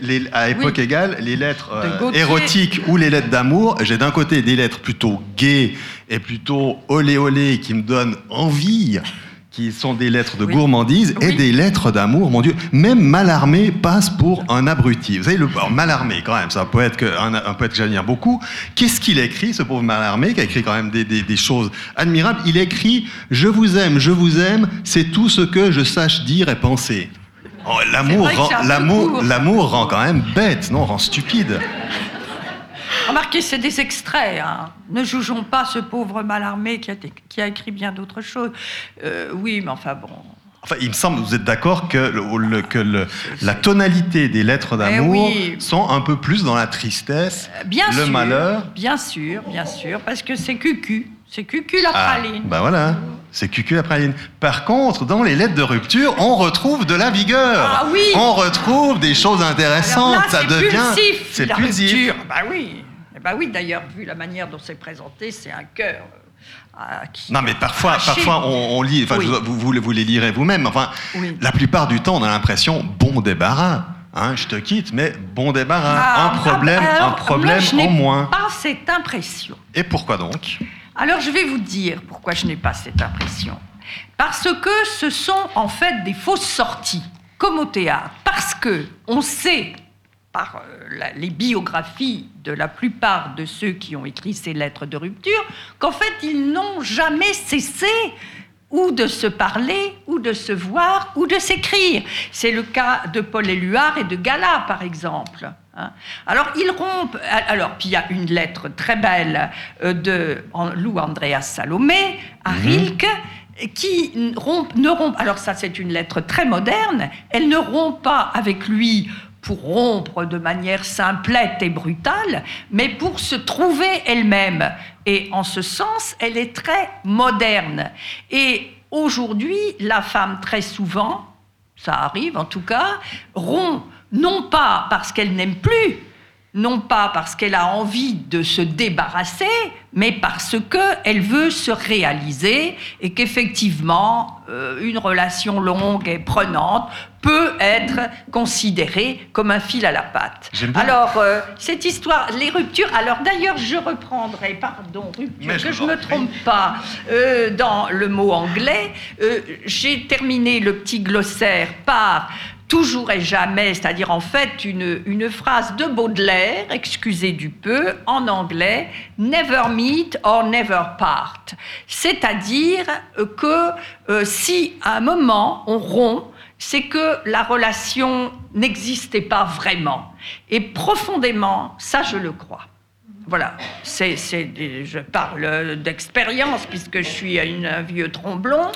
lettres érotiques ou les lettres d'amour, j'ai d'un côté des lettres plutôt gaies et plutôt olé olé qui me donnent envie, qui sont des lettres de gourmandise, et des lettres d'amour, mon Dieu. Même Mallarmé passe pour un abruti. Vous savez, Mallarmé, quand même, c'est un poète que j'admire beaucoup. Qu'est-ce qu'il écrit, ce pauvre Mallarmé, qui a écrit quand même des choses admirables? Il écrit « Je vous aime, c'est tout ce que je sache dire et penser ». Oh, l'amour rend quand même bête, non? Rend stupide. Remarquez, c'est des extraits. Hein. Ne jugeons pas ce pauvre Mallarmé qui a écrit bien d'autres choses. Oui, mais enfin bon. Enfin, il me semble, vous êtes d'accord que la tonalité des lettres d'amour sont un peu plus dans la tristesse, malheur. Bien sûr, parce que c'est cucu. C'est cucu la praline. Ben voilà, c'est cucu la praline. Par contre, dans les lettres de rupture, on retrouve de la vigueur. Ah oui. On retrouve des choses intéressantes. Alors là, ça devient pulsif, c'est la pulsif. rupture. Bah oui, d'ailleurs, vu la manière dont c'est présenté, c'est un cœur. Non, mais parfois on lit. Enfin, vous les lirez vous-même. Enfin, la plupart du temps, on a l'impression bon débarras. Hein, je te quitte, mais bon débarras. Un problème en moins. Pas cette impression. Et pourquoi donc? Alors, je vais vous dire pourquoi je n'ai pas cette impression. Parce que ce sont en fait des fausses sorties, comme au théâtre. Parce que on sait, par les biographies de la plupart de ceux qui ont écrit ces lettres de rupture, qu'en fait, ils n'ont jamais cessé ou de se parler, ou de se voir, ou de s'écrire. C'est le cas de Paul Éluard et de Gala, par exemple. Alors, ils rompent... Alors, puis il y a une lettre très belle de Lou Andreas Salomé à Rilke, qui ne rompt... Alors ça, c'est une lettre très moderne. Elle ne rompt pas avec lui pour rompre de manière simplette et brutale, mais pour se trouver elle-même. Et en ce sens, elle est très moderne. Et aujourd'hui, la femme, très souvent, ça arrive en tout cas, rompt, non pas parce qu'elle n'aime plus non pas parce qu'elle a envie de se débarrasser, mais parce qu'elle veut se réaliser et qu'effectivement, une relation longue et prenante peut être considérée comme un fil à la patte. Alors, cette histoire, les ruptures, alors d'ailleurs, je reprendrai, rupture, que je ne me trompe pas, dans le mot anglais, j'ai terminé le petit glossaire par toujours et jamais, c'est-à-dire en fait une phrase de Baudelaire, excusez du peu, en anglais, never meet or never part. C'est-à-dire que si à un moment on rompt, c'est que la relation n'existait pas vraiment. Et profondément, ça je le crois. Voilà, je parle d'expérience puisque je suis un vieux tromblon,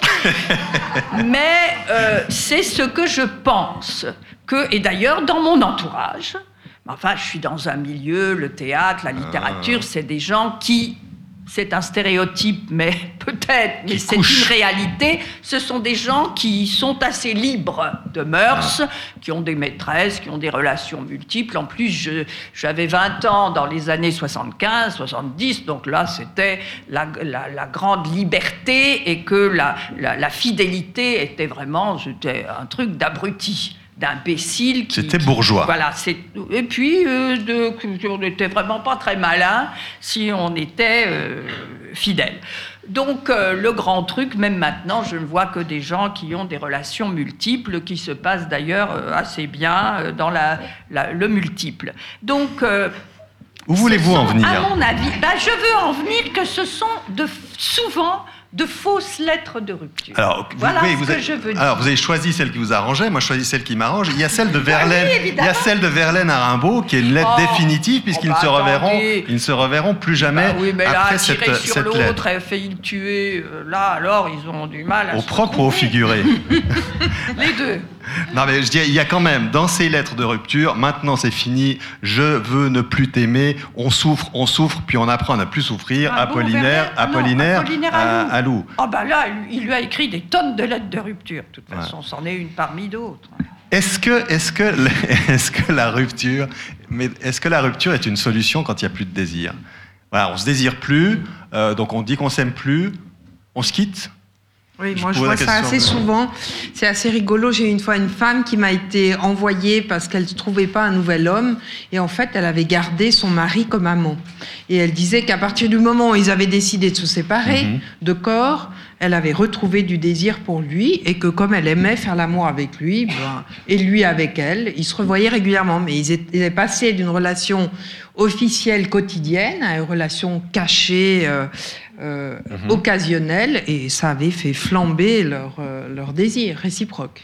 mais c'est ce que je pense. Et d'ailleurs, dans mon entourage, enfin, je suis dans un milieu, le théâtre, la littérature, c'est des gens qui... C'est un stéréotype, mais peut-être, mais c'est une réalité. Ce sont des gens qui sont assez libres de mœurs, qui ont des maîtresses, qui ont des relations multiples. En plus, j'avais 20 ans dans les années 75, 70, donc là, c'était la grande liberté et que la fidélité était vraiment un truc d'abruti. D'imbéciles. C'était bourgeois. Voilà. Et puis, on n'était vraiment pas très malin si on était fidèle. Donc, le grand truc, même maintenant, je ne vois que des gens qui ont des relations multiples, qui se passent d'ailleurs assez bien dans le multiple. Donc, où voulez-vous en venir ? À mon avis, je veux en venir que ce sont souvent de fausses lettres de rupture. Alors, je veux dire. Alors, vous avez choisi celle qui vous arrangeait, moi je choisis celle qui m'arrange. Il y a celle de Verlaine, il y a celle de Verlaine à Rimbaud qui est une lettre définitive puisqu'ils ne se reverront plus jamais oui, mais après là, cette tirer sur lettre. L'autre et failli le tuer, là alors ils ont du mal à au propre ou au figuré. Les deux. Non mais je dis, il y a quand même dans ces lettres de rupture, maintenant c'est fini, je veux ne plus t'aimer, on souffre, puis on apprend à ne plus souffrir. Apollinaire à Lou. Oh là, il lui a écrit des tonnes de lettres de rupture. De toute façon, c'en est une parmi d'autres. Est-ce que la rupture est une solution quand il n'y a plus de désir ? Voilà, on se désire plus, donc on dit qu'on s'aime plus, on se quitte. Oui, moi je vois ça assez souvent. C'est assez rigolo. J'ai eu une fois une femme qui m'a été envoyée parce qu'elle ne trouvait pas un nouvel homme. Et en fait, elle avait gardé son mari comme amant. Et elle disait qu'à partir du moment où ils avaient décidé de se séparer de corps, elle avait retrouvé du désir pour lui. Et que comme elle aimait faire l'amour avec lui, et lui avec elle, ils se revoyaient régulièrement. Mais ils étaient passés d'une relation officielle quotidienne à une relation cachée, occasionnelle, et ça avait fait flamber leur désir réciproque.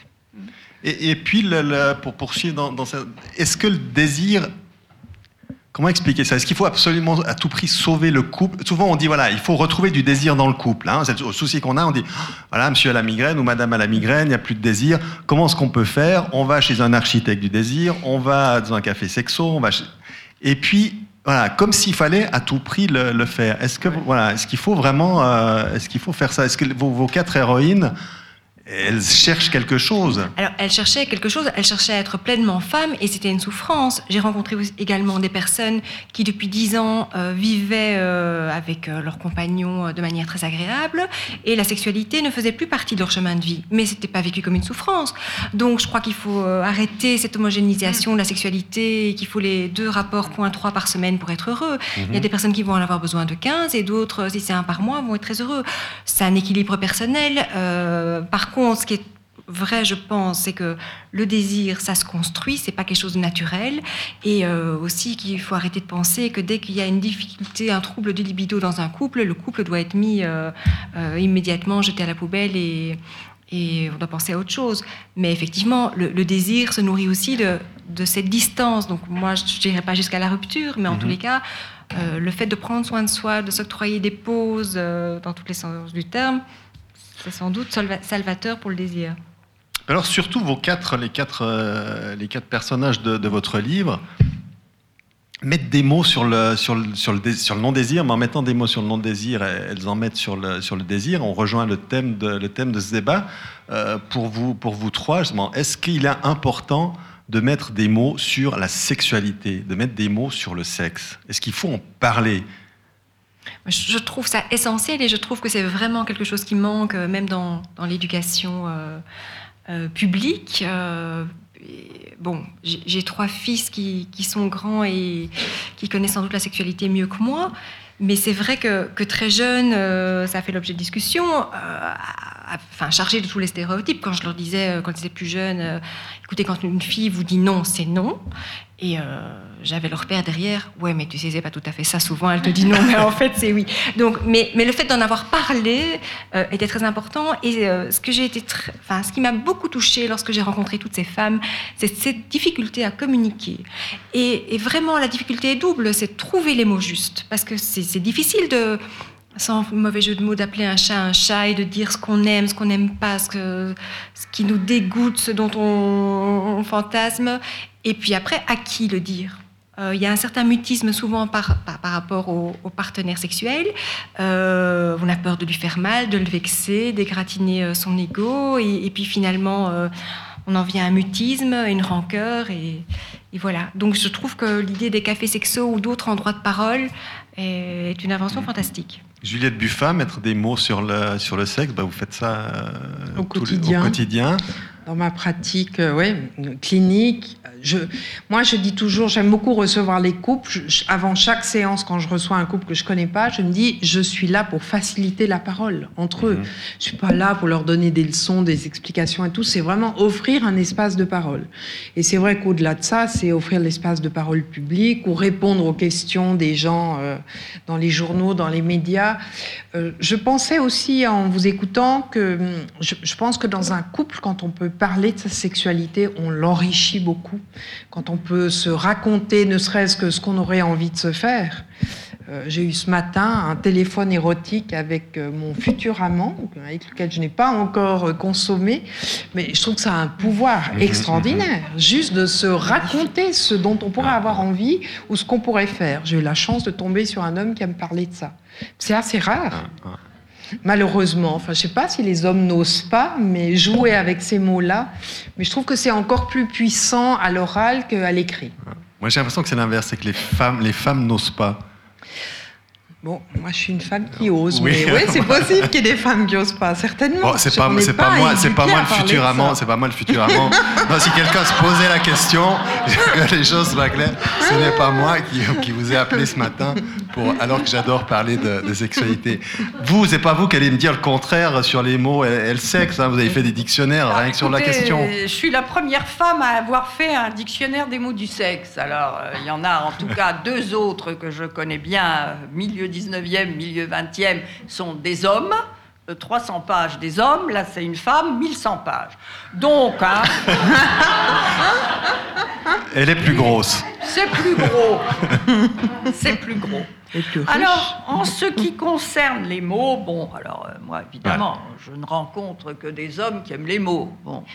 Et puis, pour poursuivre dans ça, est-ce que le désir... Comment expliquer ça ? Est-ce qu'il faut absolument à tout prix sauver le couple ? Souvent on dit voilà, il faut retrouver du désir dans le couple. C'est le souci qu'on a, on dit voilà, monsieur a la migraine ou madame a la migraine, il n'y a plus de désir. Comment est-ce qu'on peut faire ? On va chez un architecte du désir, on va dans un café sexo, et puis voilà, comme s'il fallait à tout prix le faire. Est-ce qu'il faut vraiment faire ça ? Est-ce que vos 4 héroïnes, elles cherchent quelque chose. Alors, elles cherchaient quelque chose, elles cherchaient à être pleinement femmes, et c'était une souffrance. J'ai rencontré également des personnes qui, depuis 10 ans, vivaient avec leurs compagnons de manière très agréable, et la sexualité ne faisait plus partie de leur chemin de vie. Mais c'était pas vécu comme une souffrance. Donc, je crois qu'il faut arrêter cette homogénéisation de la sexualité, et qu'il faut les 2 rapports 0.3 par semaine pour être heureux. Il y a des personnes qui vont en avoir besoin de 15, et d'autres, si c'est 1 par mois, vont être très heureux. C'est un équilibre personnel. Par contre, ce qui est vrai, je pense, c'est que le désir, ça se construit, c'est pas quelque chose de naturel, et aussi qu'il faut arrêter de penser que dès qu'il y a une difficulté, un trouble de libido dans un couple, le couple doit être mis immédiatement jeté à la poubelle, et on doit penser à autre chose. Mais effectivement, le désir se nourrit aussi de cette distance. Donc moi, je ne dirais pas jusqu'à la rupture, mais en tous les cas, le fait de prendre soin de soi, de s'octroyer des pauses dans tous les sens du terme, c'est sans doute salvateur pour le désir. Alors surtout les quatre personnages de votre livre mettent des mots sur le non-désir, mais en mettant des mots sur le non-désir, elles en mettent sur le désir. On rejoint le thème de ce débat. Pour vous 3, justement, est-ce qu'il est important de mettre des mots sur la sexualité, de mettre des mots sur le sexe? Est-ce qu'il faut en parler? Je trouve ça essentiel et je trouve que c'est vraiment quelque chose qui manque, même dans l'éducation publique. Bon, j'ai 3 fils qui sont grands et qui connaissent sans doute la sexualité mieux que moi. Mais c'est vrai que très jeune, ça a fait l'objet de discussions, chargé de tous les stéréotypes. Quand je leur disais, quand ils étaient plus jeunes, écoutez, quand une fille vous dit non, c'est non. Et j'avais leur père derrière, ouais, mais tu sais, c'est pas tout à fait ça. Souvent, elle te dit non, mais en fait, c'est oui. Donc, mais le fait d'en avoir parlé était très important. Et ce qui m'a beaucoup touchée lorsque j'ai rencontré toutes ces femmes, c'est cette difficulté à communiquer. Et vraiment, la difficulté est double, c'est de trouver les mots justes, parce que c'est difficile de, sans mauvais jeu de mots, d'appeler un chat et de dire ce qu'on aime, ce qu'on n'aime pas, ce qui nous dégoûte, ce dont on fantasme. Et puis après, à qui le dire? Il y a un certain mutisme souvent par rapport au partenaire sexuel. On a peur de lui faire mal, de le vexer, d'égratigner son ego. Et puis finalement, on en vient à un mutisme, une rancœur. Et voilà. Donc je trouve que l'idée des cafés sexos ou d'autres endroits de parole est une invention fantastique. Juliette Buffat, mettre des mots sur le sexe, vous faites ça au quotidien. Dans ma pratique clinique, moi je dis toujours, j'aime beaucoup recevoir les couples. Avant chaque séance, quand je reçois un couple que je ne connais pas, je me dis, je suis là pour faciliter la parole entre eux. Je ne suis pas là pour leur donner des leçons, des explications et tout. C'est vraiment offrir un espace de parole. Et c'est vrai qu'au-delà de ça, c'est offrir l'espace de parole public ou répondre aux questions des gens dans les journaux, dans les médias. Je pensais aussi, en vous écoutant, que je pense que dans un couple, quand on peut parler de sa sexualité, on l'enrichit beaucoup. Quand on peut se raconter, ne serait-ce que ce qu'on aurait envie de se faire. J'ai eu ce matin un téléphone érotique avec mon futur amant, avec lequel je n'ai pas encore consommé, mais je trouve que ça a un pouvoir extraordinaire, juste de se raconter ce dont on pourrait avoir envie ou ce qu'on pourrait faire. J'ai eu la chance de tomber sur un homme qui aime parler de ça. C'est assez rare. Malheureusement, je ne sais pas si les hommes n'osent pas, mais jouer avec ces mots-là, mais je trouve que c'est encore plus puissant à l'oral qu'à l'écrit. Moi, j'ai l'impression que c'est l'inverse, c'est que les femmes n'osent pas. Bon, moi je suis une femme qui ose, mais oui, c'est possible qu'il y ait des femmes qui osent pas, certainement. Bon, c'est pas moi le futur amant, c'est pas moi le futur amant. Non, si quelqu'un se posait la question, que les choses soient claires, ce n'est pas moi qui vous ai appelé ce matin alors que j'adore parler de sexualité. C'est pas vous qui allez me dire le contraire sur les mots et le sexe. Vous avez fait des dictionnaires rien que sur la question. Je suis la première femme à avoir fait un dictionnaire des mots du sexe. Alors, il y en a en tout cas 2 autres que je connais bien, milieu 19e, milieu 20e, sont des hommes. 300 pages des hommes, là c'est une femme, 1100 pages. Donc, elle est plus grosse. C'est plus gros. C'est plus gros. Alors, en ce qui concerne les mots, moi évidemment, je ne rencontre que des hommes qui aiment les mots. Bon.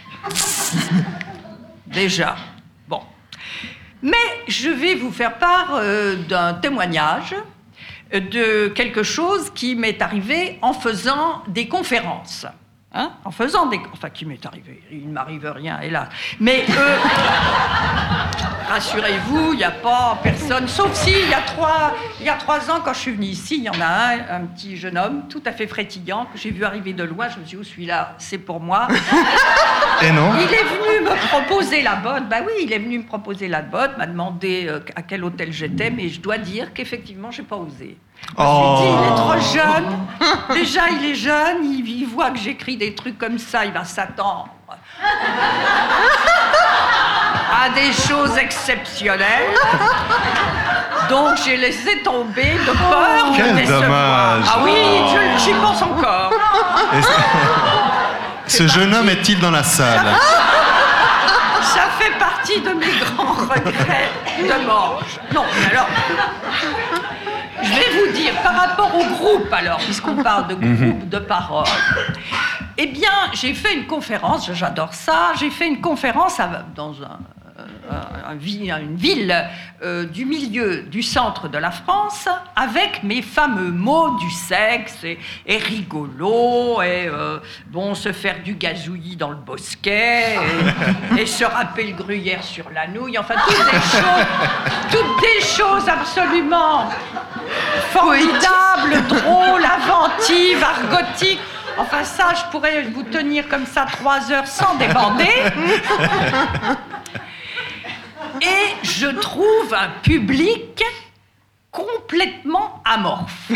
Déjà. Bon. Mais je vais vous faire part d'un témoignage de quelque chose qui m'est arrivé en faisant des conférences. Qui m'est arrivé. Il ne m'arrive rien, hélas. Mais rassurez-vous, il n'y a pas personne, sauf si, il y a 3 ans, quand je suis venue ici, il y en a un petit jeune homme, tout à fait frétillant, que j'ai vu arriver de loin. Je me suis dit, celui-là, c'est pour moi. Et non. Il est venu me proposer la botte. Il est venu me proposer la botte, m'a demandé à quel hôtel j'étais, mais je dois dire qu'effectivement, je n'ai pas osé. Je me suis dit, il est trop jeune. Déjà, il est jeune, il voit que j'écris des trucs comme ça, il va s'attendre à des choses exceptionnelles. Donc, j'ai laissé tomber de peur de décevoir. Dommage. Ah oui, j'y pense encore. Ce jeune homme est-il dans la salle? Ça fait partie de mes grands regrets de manche. Non, mais alors... Je vais vous dire, par rapport au groupe, alors, puisqu'on parle de groupe de parole, eh bien, j'ai fait une conférence, j'adore ça, j'ai fait une conférence dans une ville du milieu du centre de la France avec mes fameux mots du sexe et rigolo et se faire du gazouillis dans le bosquet et se râper le gruyère sur la nouille, enfin toutes des choses absolument formidables, drôles, inventives, argotiques. Enfin ça, je pourrais vous tenir comme ça 3 heures sans débander. Et je trouve un public complètement amorphe.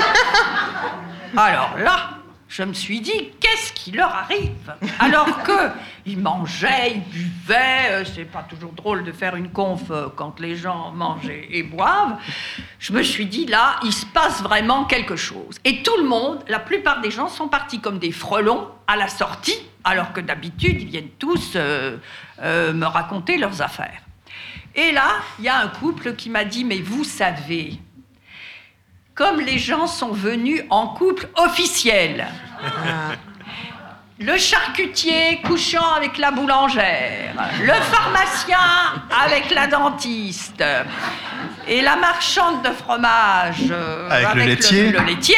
Alors là, je me suis dit, qu'est-ce qui leur arrive? Alors qu'ils mangeaient, ils buvaient, c'est pas toujours drôle de faire une conf quand les gens mangent et boivent. Je me suis dit, là, il se passe vraiment quelque chose. Et tout le monde, la plupart des gens sont partis comme des frelons à la sortie, alors que d'habitude, ils viennent tous me raconter leurs affaires. Et là, il y a un couple qui m'a dit, mais vous savez, comme les gens sont venus en couple officiel, le charcutier couchant avec la boulangère, le pharmacien avec la dentiste, et la marchande de fromage avec le laitier,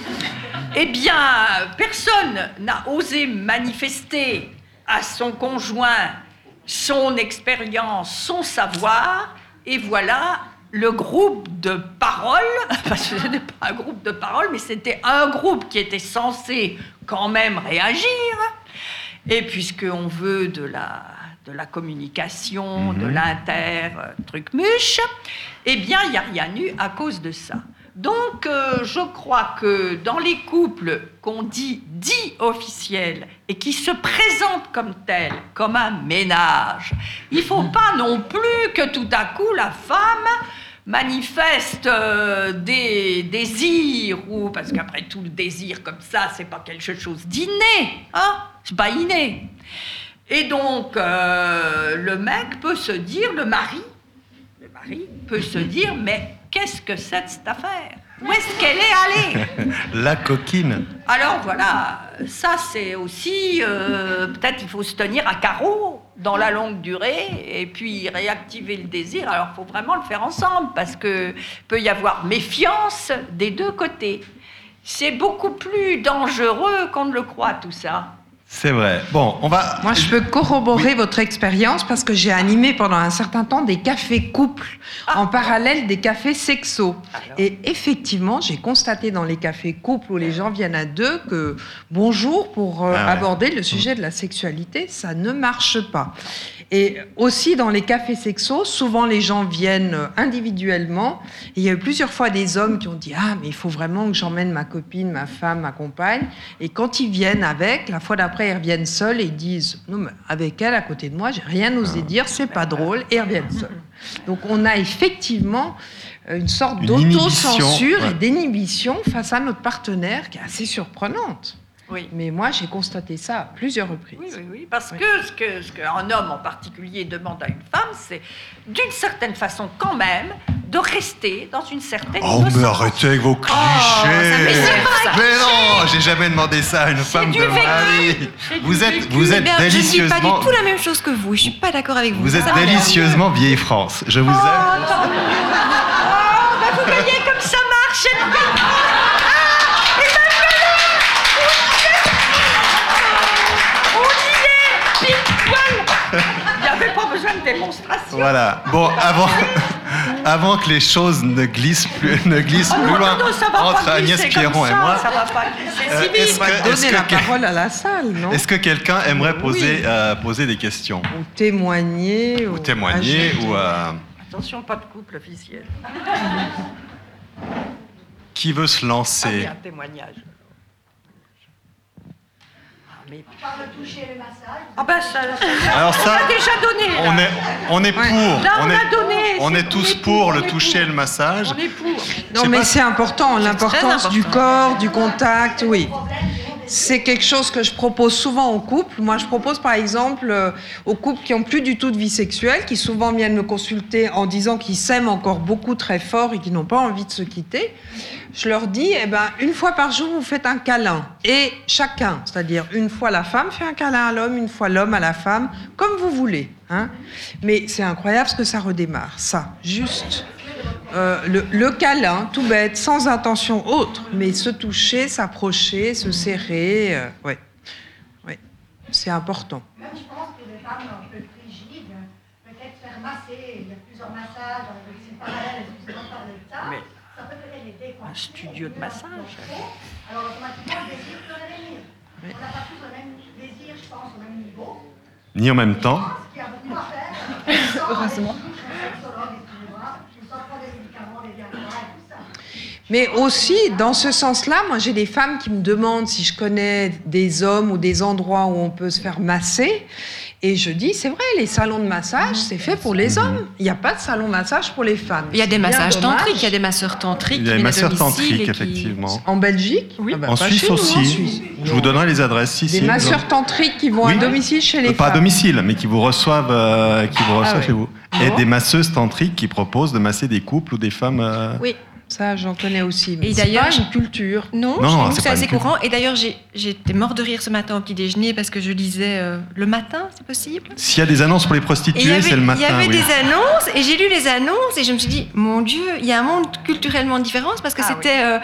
eh bien, personne n'a osé manifester à son conjoint son expérience, son savoir, et voilà le groupe de parole, parce que ce n'était pas un groupe de parole, mais c'était un groupe qui était censé quand même réagir, et puisqu'on veut de la communication, de l'inter-truc-muche, eh bien, il n'y a rien eu à cause de ça. Donc, je crois que dans les couples qu'on dit officiels et qui se présentent comme tels, comme un ménage, il ne faut pas non plus que tout à coup la femme manifeste des désirs, parce qu'après tout, le désir comme ça, c'est pas quelque chose d'inné, hein, c'est pas inné. Et donc, le mec peut se dire, le mari peut se dire, mais qu'est-ce que c'est de cette affaire? Où est-ce qu'elle est allée? La coquine. Alors voilà, ça c'est aussi, peut-être il faut se tenir à carreau dans la longue durée et puis réactiver le désir. Alors il faut vraiment le faire ensemble parce que peut y avoir méfiance des deux côtés. C'est beaucoup plus dangereux qu'on ne le croit tout ça. C'est vrai. Bon, on va... Moi, je peux corroborer votre expérience parce que j'ai animé pendant un certain temps des cafés couples en parallèle des cafés sexos. Et effectivement, j'ai constaté dans les cafés couples où les gens viennent à deux que bonjour pour aborder le sujet de la sexualité, ça ne marche pas. Et aussi dans les cafés sexos, souvent les gens viennent individuellement. Et il y a eu plusieurs fois des hommes qui ont dit « Ah, mais il faut vraiment que j'emmène ma copine, ma femme, ma compagne. » Et quand ils viennent avec, la fois d'après, ils reviennent seuls et ils disent « Non, mais avec elle à côté de moi, j'ai rien osé dire, c'est pas drôle. » Et ils reviennent seuls. Donc on a effectivement une sorte d'autocensure et d'inhibition face à notre partenaire qui est assez surprenante. Oui. Mais moi, j'ai constaté ça à plusieurs reprises. Oui, parce que ce qu'un homme en particulier demande à une femme, c'est d'une certaine façon quand même de rester dans une certaine innocence. Mais arrêtez avec vos clichés. Mais non, j'ai jamais demandé ça à une femme de mari. Vous êtes délicieusement... Je ne dis pas du tout la même chose que vous. Je ne suis pas d'accord avec vous. Vous êtes délicieusement vieille France. Je vous aime. Vous voyez comme ça marche. Il n'y avait pas besoin de démonstration. Voilà. Bon, avant que les choses ne glissent plus loin entre Agnès Pierron et moi, ça va pas glisser si vite. Donner la parole à la salle, non? Est-ce que quelqu'un aimerait poser des questions? Ou témoigner. Attention, pas de couple officiel. Qui veut se lancer? Un témoignage. On parle de toucher le massage. Ah ben ça alors ça, on a déjà donné. Là. On est pour. Là, on est tous pour le toucher et le massage. On est pour. Non, mais c'est important, l'importance du corps, du contact, oui. c'est quelque chose que je propose souvent aux couples. Moi, je propose par exemple aux couples qui n'ont plus du tout de vie sexuelle, qui souvent viennent me consulter en disant qu'ils s'aiment encore beaucoup très fort et qu'ils n'ont pas envie de se quitter. Je leur dis, une fois par jour, vous faites un câlin. Et chacun, c'est-à-dire une fois la femme fait un câlin à l'homme, une fois l'homme à la femme, comme vous voulez. Hein. Mais c'est incroyable ce que ça redémarre, ça, juste... le câlin, tout bête, sans intention autre, mais se toucher, s'approcher, se serrer, ouais, c'est important. Même je pense que les femmes un peu frigides, peut-être faire masser, il y a plusieurs massages, c'est parallèle, excusez-moi de parler de ça, ça peut peut-être aider. Un studio de massage. Alors automatiquement, le désir peut revenir. On n'a pas tous le même désir, je pense, au même niveau. Ni en même temps. Il y a beaucoup à faire. Heureusement. Mais aussi, dans ce sens-là, moi j'ai des femmes qui me demandent si je connais des hommes ou des endroits où on peut se faire masser. Et je dis, c'est vrai, les salons de massage, c'est fait pour les hommes. Il n'y a pas de salon de massage pour les femmes. Il y a des massages dommage. tantriques, il y a des masseurs tantriques. Il y a des masseurs tantriques, effectivement. En Belgique ? Oui. En Suisse aussi. Je vous donnerai les adresses ici. Des masseurs tantriques qui vont à domicile chez les femmes. Pas à domicile, mais qui vous reçoivent, chez vous. Et des masseuses tantriques qui proposent de masser des couples ou des femmes... Oui. Ça, j'en connais aussi. Mais et c'est d'ailleurs, pas une culture. Non, c'est assez courant. Et d'ailleurs, j'étais mort de rire ce matin au petit déjeuner parce que je lisais le matin, c'est possible. S'il y a des annonces pour les prostituées, c'est le matin. Il y avait des annonces et j'ai lu les annonces et je me suis dit, mon Dieu, il y a un monde culturellement différent parce que c'était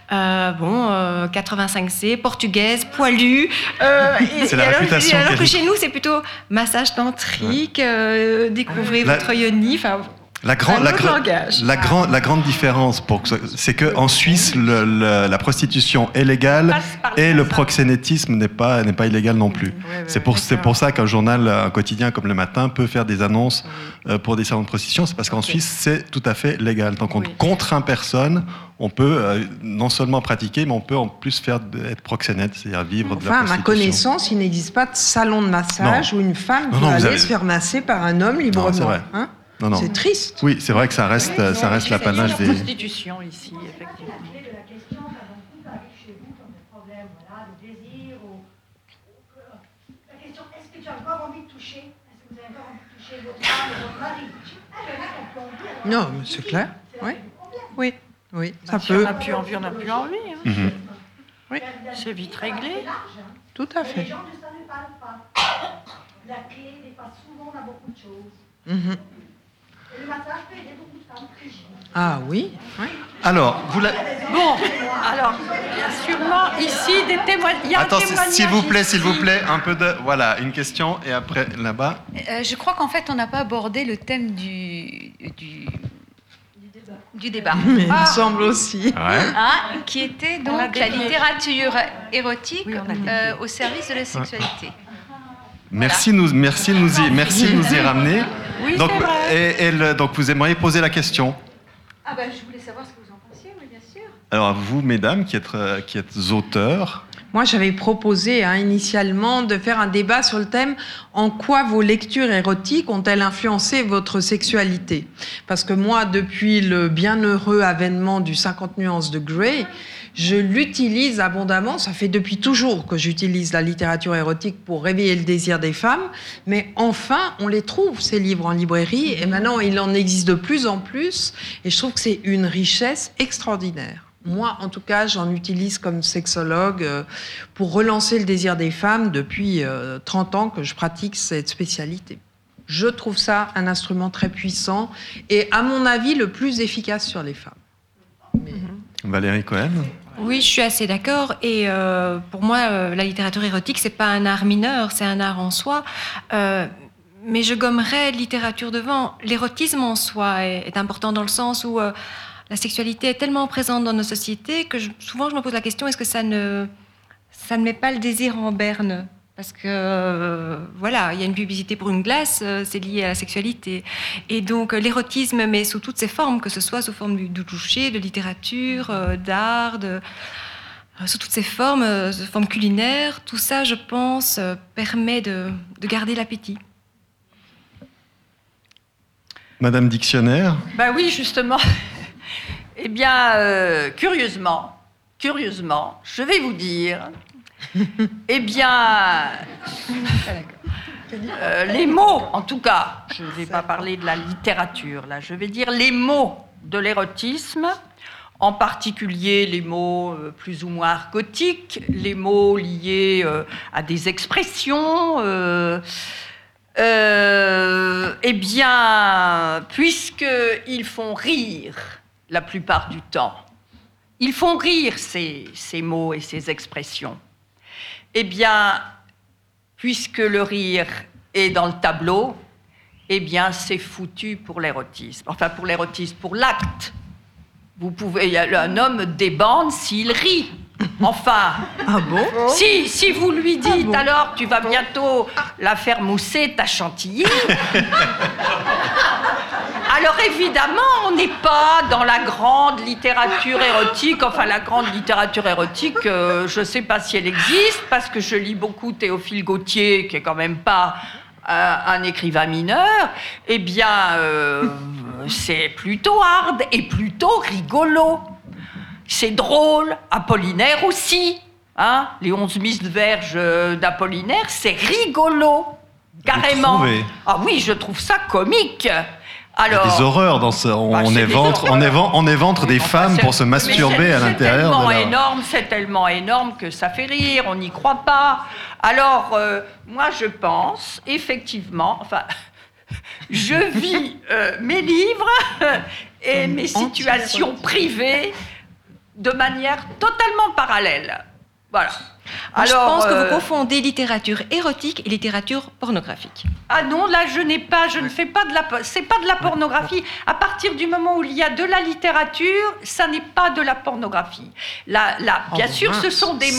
85C, portugaise, poilue. C'est la réputation. Alors que chez nous, c'est plutôt massage tantrique, découvrez votre yoni. La grande différence, c'est qu'en Suisse, la prostitution est légale et le proxénétisme n'est pas illégal non plus. C'est pour ça qu'un journal, un quotidien comme Le Matin peut faire des annonces pour des salons de prostitution. C'est parce qu'en Suisse, c'est tout à fait légal. Tant qu'on ne contraint personne, on peut non seulement pratiquer, mais on peut en plus être proxénète, c'est-à-dire vivre de la prostitution. À ma connaissance, il n'existe pas de salon de massage où une femme peut aller se faire masser par un homme librement. Non, c'est vrai. Hein? Non. C'est triste. Oui, c'est vrai que ça reste l'apanage des... prostitution ici, effectivement. La clé de la question, quand un couple arrive chez vous comme des problèmes, de désir, la question, est-ce que tu as encore envie de toucher? Est-ce que vous avez encore envie de toucher votre femme ou votre mari? Non, mais c'est clair. Oui, ça peut. On n'a plus envie, on n'a plus envie. Hein. Mm-hmm. Oui. C'est vite réglé. Tout à fait. Les gens ne savent pas. La clé n'est pas souvent dans beaucoup de choses. Mm-hmm. Et le massage peut aider beaucoup de femmes frigides. Ah oui. Alors, il y a sûrement ici des témoignages. Attends, s'il vous plaît, un peu de... Voilà, une question, et après, là-bas. Je crois qu'en fait, on n'a pas abordé le thème du débat. Mais il me semble aussi. Qui était donc la littérature érotique au service de la sexualité. Merci de nous y ramener. Oui, donc, c'est vrai. Donc, vous aimeriez poser la question. Je voulais savoir ce que vous en pensiez, oui, bien sûr. Alors, vous, mesdames, qui êtes auteurs... Moi, j'avais proposé initialement de faire un débat sur le thème « En quoi vos lectures érotiques ont-elles influencé votre sexualité ?» Parce que moi, depuis le bienheureux avènement du 50 nuances de Grey, je l'utilise abondamment. Ça fait depuis toujours que j'utilise la littérature érotique pour réveiller le désir des femmes. Mais enfin, on les trouve, ces livres, en librairie. Et maintenant, il en existe de plus en plus. Et je trouve que c'est une richesse extraordinaire. Moi, en tout cas, j'en utilise comme sexologue pour relancer le désir des femmes depuis 30 ans que je pratique cette spécialité. Je trouve ça un instrument très puissant et, à mon avis, le plus efficace sur les femmes. Valérie Cohen ? Oui, je suis assez d'accord. Et pour moi, la littérature érotique, c'est pas un art mineur, c'est un art en soi. Mais je gommerais littérature devant. L'érotisme en soi est important dans le sens où la sexualité est tellement présente dans nos sociétés que souvent je me pose la question, est-ce que ça ne met pas le désir en berne ? Parce que, il y a une publicité pour une glace, c'est lié à la sexualité. Et donc, l'érotisme, mais sous toutes ses formes, que ce soit sous forme de toucher, de littérature, d'art, sous toutes ses formes culinaires, tout ça, je pense, permet de garder l'appétit. Madame Dictionnaire ? Oui, justement. Eh bien, curieusement, je vais vous dire Eh bien, les mots, en tout cas, je ne vais pas parler de la littérature, là, je vais dire les mots de l'érotisme, en particulier les mots plus ou moins argotiques, les mots liés à des expressions. Eh bien, puisqu'ils font rire la plupart du temps, ils font rire ces mots et ces expressions, eh bien, puisque le rire est dans le tableau, eh bien, c'est foutu pour l'érotisme. Enfin, pour l'érotisme, pour l'acte. Un homme débande s'il rit. Enfin, ah bon? Si vous lui dites alors tu vas bientôt la faire mousser ta chantilly, alors évidemment on n'est pas dans la grande littérature érotique. Enfin, la grande littérature érotique, je ne sais pas si elle existe parce que je lis beaucoup Théophile Gautier, qui est quand même pas un écrivain mineur. Eh bien, c'est plutôt hard et plutôt rigolo. C'est drôle, Apollinaire aussi. Hein, les 11 000 verges d'Apollinaire, c'est rigolo, carrément. Ah oui, je trouve ça comique. Alors, il y a des horreurs dans ça. On éventre des femmes pour se masturber à l'intérieur. C'est tellement énorme que ça fait rire, on n'y croit pas. Alors, moi je pense, effectivement, enfin, je vis mes livres et mes situations privées de manière totalement parallèle. Voilà. Alors, je pense que vous confondez littérature érotique et littérature pornographique. Ah non, là je ne fais pas c'est pas de la pornographie. À partir du moment où il y a de la littérature, ça n'est pas de la pornographie. Bien sûr, ce sont des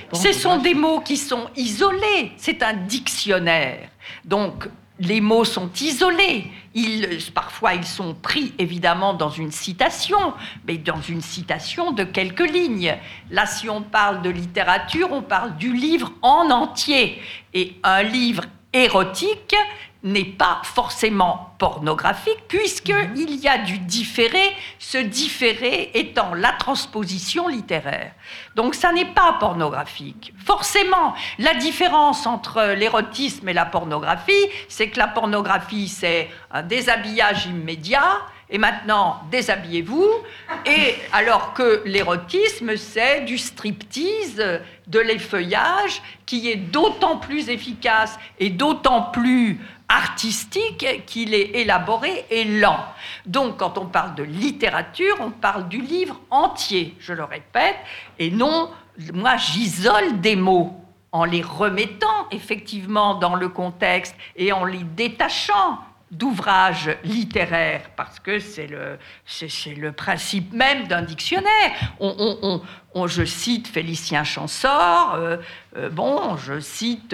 mots qui sont isolés. C'est un dictionnaire. Donc, les mots sont isolés. Parfois, ils sont pris, évidemment, dans une citation, mais dans une citation de quelques lignes. Là, si on parle de littérature, on parle du livre en entier. Et un livre érotique n'est pas forcément pornographique, puisqu'il y a du différé, ce différé étant la transposition littéraire. Donc ça n'est pas pornographique. Forcément, la différence entre l'érotisme et la pornographie, c'est que la pornographie, c'est un déshabillage immédiat, et maintenant, déshabillez-vous, et alors que l'érotisme, c'est du striptease, de l'effeuillage, qui est d'autant plus efficace et d'autant plus artistique qu'il est élaboré et lent. Donc, quand on parle de littérature, on parle du livre entier, je le répète, et non, moi, j'isole des mots en les remettant effectivement dans le contexte et en les détachant d'ouvrages littéraires, parce que c'est le principe même d'un dictionnaire. Je cite Félicien Champsaur, je cite